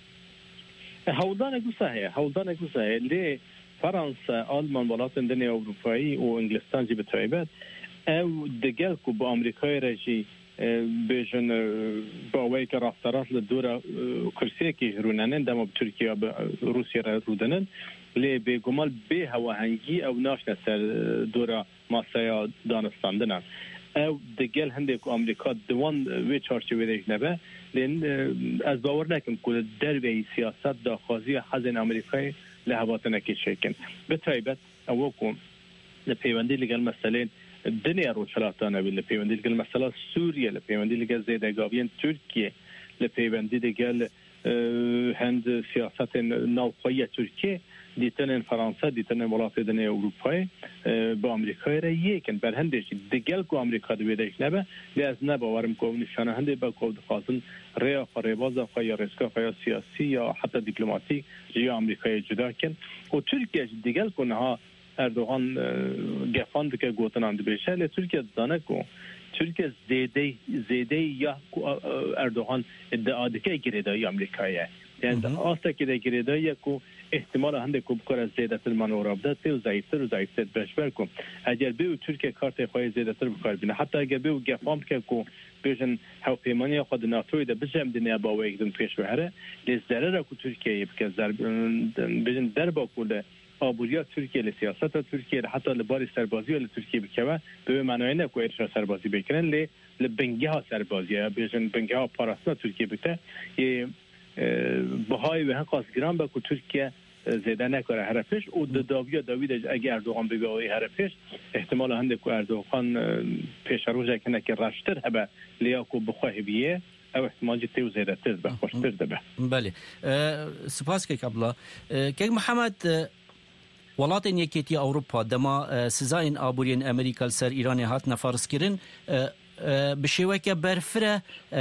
Speaker 20: هودان گوسه هودان گوسه لی فرانسا آلمان ولاتن دنیا اروپایی و انگلستان جی به تایبت او دگل کو با امریکای رژی بیشن با وی که رفتارات لدورا کرسیه که روننن دم ترکیه به روسیه را رودنن لی به گمال به هواهنگی او ناشنه سر دورا ماسایا دانستاندنن او دگل هنده که امریکا دوان وی چارچوبه دیش نبه لین از باور نکم که در وی سیاست داخوازی حزن امریکای لە هەباتنەکەی چێکن بتایبەت ئەوەکم لە پەیوەندی لەگەڵ مەسەلەین دنیا ڕۆژهەڵاتانەوی لە پەیوەندی لەگەڵ مەسەلا سووریە لە پەیوەندی لەگەڵ زێدەگاویان تورکیە لە پەیوەندی لەگەڵ هەند سیاسەتên ناوخۆیە تورکیە دیتنên فەرەنسا دیتنên وڵاتی دنیا ئەوروپای بە ئەمریکای رە یەکن بەر هەندێکی دگەل و ئەمریکا دەوێدەیک نەبە لێ ئەز نەباوەرم کۆ نیشانە هەندێک بە کۆ دخوازن ڕێیا خۆ ڕێبازە خۆ یا ڕێزکا خۆ یا سیاسی یا حتا دیپلۆماتیک جیا ئەمریکای جوداکن و تورکیەش دگەل کو نەها ئەردۆغان گەفان دکە گوتنان دەبێشە لێ تورکیە دانە کو تورکیە زێدەی زێدەی یا ئەردۆغان ادعا دکە گرێدایی ئەمریکایە يعني أصلا كده كده يكو احتمال هنده كوب كره زیاده تر منوراب داد و ضعیفتر و ضعیفتر بشبر کن اگر بیو ترکیه کارت خواهی زیاده تر بکار بینه حتی اگر بیو گفام که کو بیشن هاو پیمانی خود ناتوی ده بجم دنیا باوی اکدم پیش بهره لزدره را کو ترکیه بکه زرب بیشن در با کوله آبوریا ترکیه لسیاست ترکیه حتی لباری سربازی و لترکیه بکه به معنی نه کو ارشاد سربازی بکنن ل لبنگه ها سربازی بیشن بنگه ها پاراسنا ترکیه بته بهای و هنقاس گرام با که ترکیه زیده نکاره هرفش و داویا داوید اگه اردوغان بگاوی هرفش احتمال هنده که اردوغان پیش روزه کنه که رشتر هبه لیا که بخواه بیه او احتمال جتی و زیده تر به خوشتر دبه.
Speaker 17: بله سپاس که قبلا که محمد ولاتن یکیتی اوروپا دما سزاین آبورین امریکا سر ایرانی هات نفارس کرن بشیوه که برفره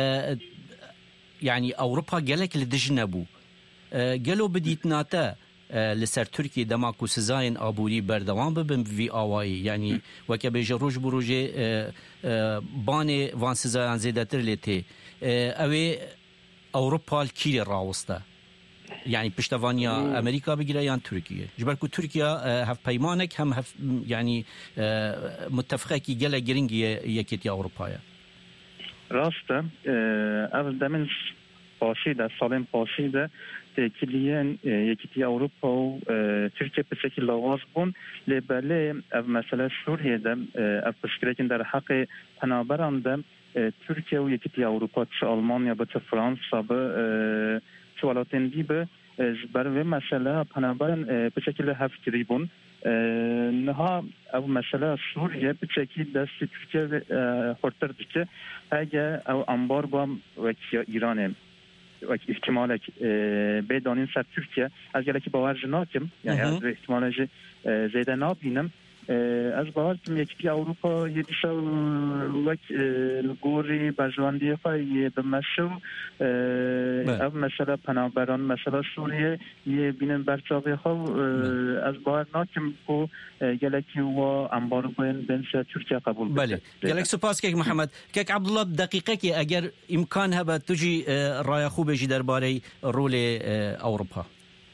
Speaker 17: يعني أوروبا جالك لدجنبو جالو بديت ناتا لسر تركي دماكو سزاين أبوري بردوان ببن في آوائي يعني وكبه جروج بروجي باني وان سزاين زيدتر لتي اوه أوروبا الكيري راوستا يعني بشتوانيا أمريكا بگیره يعني تركيا جبركو تركيا هف پیمانك هم هف يعني متفقه كي جالا جرينجي يكيتي أوروبايا
Speaker 21: راسته اول دمن پاشیده سالم پاشیده تکلیان یکیتی اروپا و ترکیه بسیاری لواز بون لبله اف مسئله سوریه دم اف بسکرکن در حق پنابران دم ترکیه و یکیتی اروپا چه آلمانیا به چه فرانسا به چه ولاتن دی به برای مسئله پنابران بسیاری هفکری بون نها او مسئله سوریه بچکی دستی ترکیه خورتر دیگه اگه او انبار با وکی ایرانه وکی احتمالک بدانین سر ترکیه از گلکی باور جناکم یعنی از احتمالش زیده نابینم از باور کم یکی اروپا یه دیشه وک گوری برجواندی خواهی بمشو او مسئله پنابران مسئله سوریه یه بینن برچاوی خواه از باور ناکم که گلکی و انبار باین بینسه ترکیه قبول بده
Speaker 17: بله گلک سپاس که محمد که عبدالله دقیقه که اگر امکان هبه تجی رای خوب جی درباره رول اروپا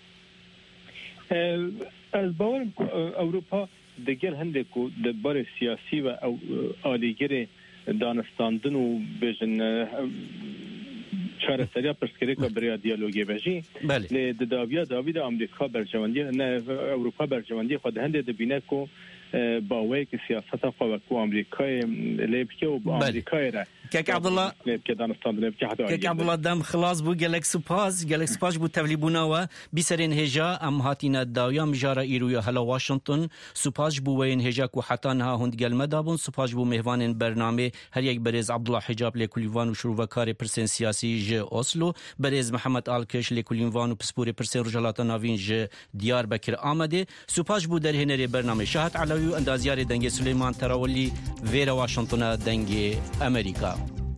Speaker 20: از باور اروپا دگر هنده که دبار سیاسی و آلیگر دانستاندن و بیشن چهار سریا پرسکری که برای دیالوگی بجی لی داویا داوید امریکا برجواندی نه اروپا برجواندی خود هنده دبینه که باوی که سیاست خود که امریکای لیبکه و امریکای را
Speaker 17: که عبدالله
Speaker 20: لیبکه دانستاندن لیبکه حتی
Speaker 17: که عبدالله دم خلاص بو گلک سپاس گلک سپاس بو تولیبونا و بیسرین هجا ام هاتینا داویا مجارا ایرویا هلا واشنطن سپاس بو وین هجا کو حتی نها هند گل مدابون سپاس بو مهوان برنامه هر یک برز عبدالله حجاب لکولیوان و شروع کار پرسن سیاسی ج اسلو برز محمد آلکش لکولیوان و پسپور پرسن رجالات ناوین ج دیار بکر آمده سپاس بو در هنر برنامه شاهد علاوی اندازیار دنگ سلیمان تراولی ویر واشنطن دنگ امریکا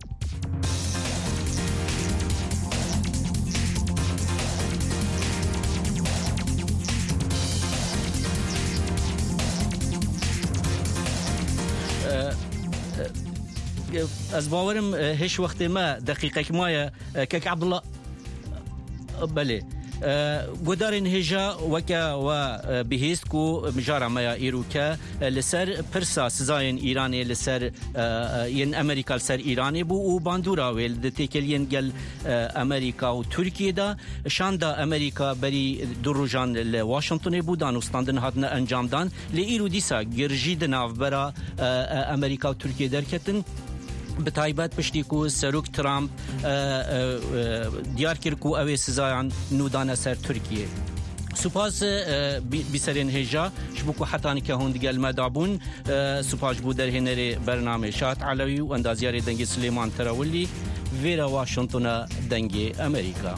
Speaker 17: از باورم هیچ وقت ما دقیقه ما که عبدالله بله گودارین هجا وکا و بهیست کو مجارا مایا ایروکا لسر پرسا سزاین ایرانی لسر ین امریکا لسر ایرانی بو و باندورا ویل دتیکلین گل امریکا و ترکیه دا شاندا امریکا بری دروجان لواشنطن بو دانستاندن هاتنا انجام دان لی ایرو دیسا گرجید ناو برا امریکا و ترکیه درکتن بتایبەت پشتی کو سەرۆک ترامپ دیار کرد کو ئەوێ سزایان نودانە سەر تورکیە سپاس بیسرین هجا شبکو حتانی که هندگی المدابون سپاس بودر هنری برنامه شات علوی و اندازیار دنگی سلیمان تراولی ویرا واشنطن دنگی امریکا.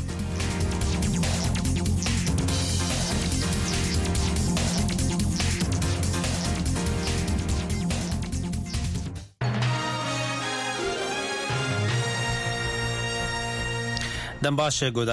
Speaker 1: دەم باشە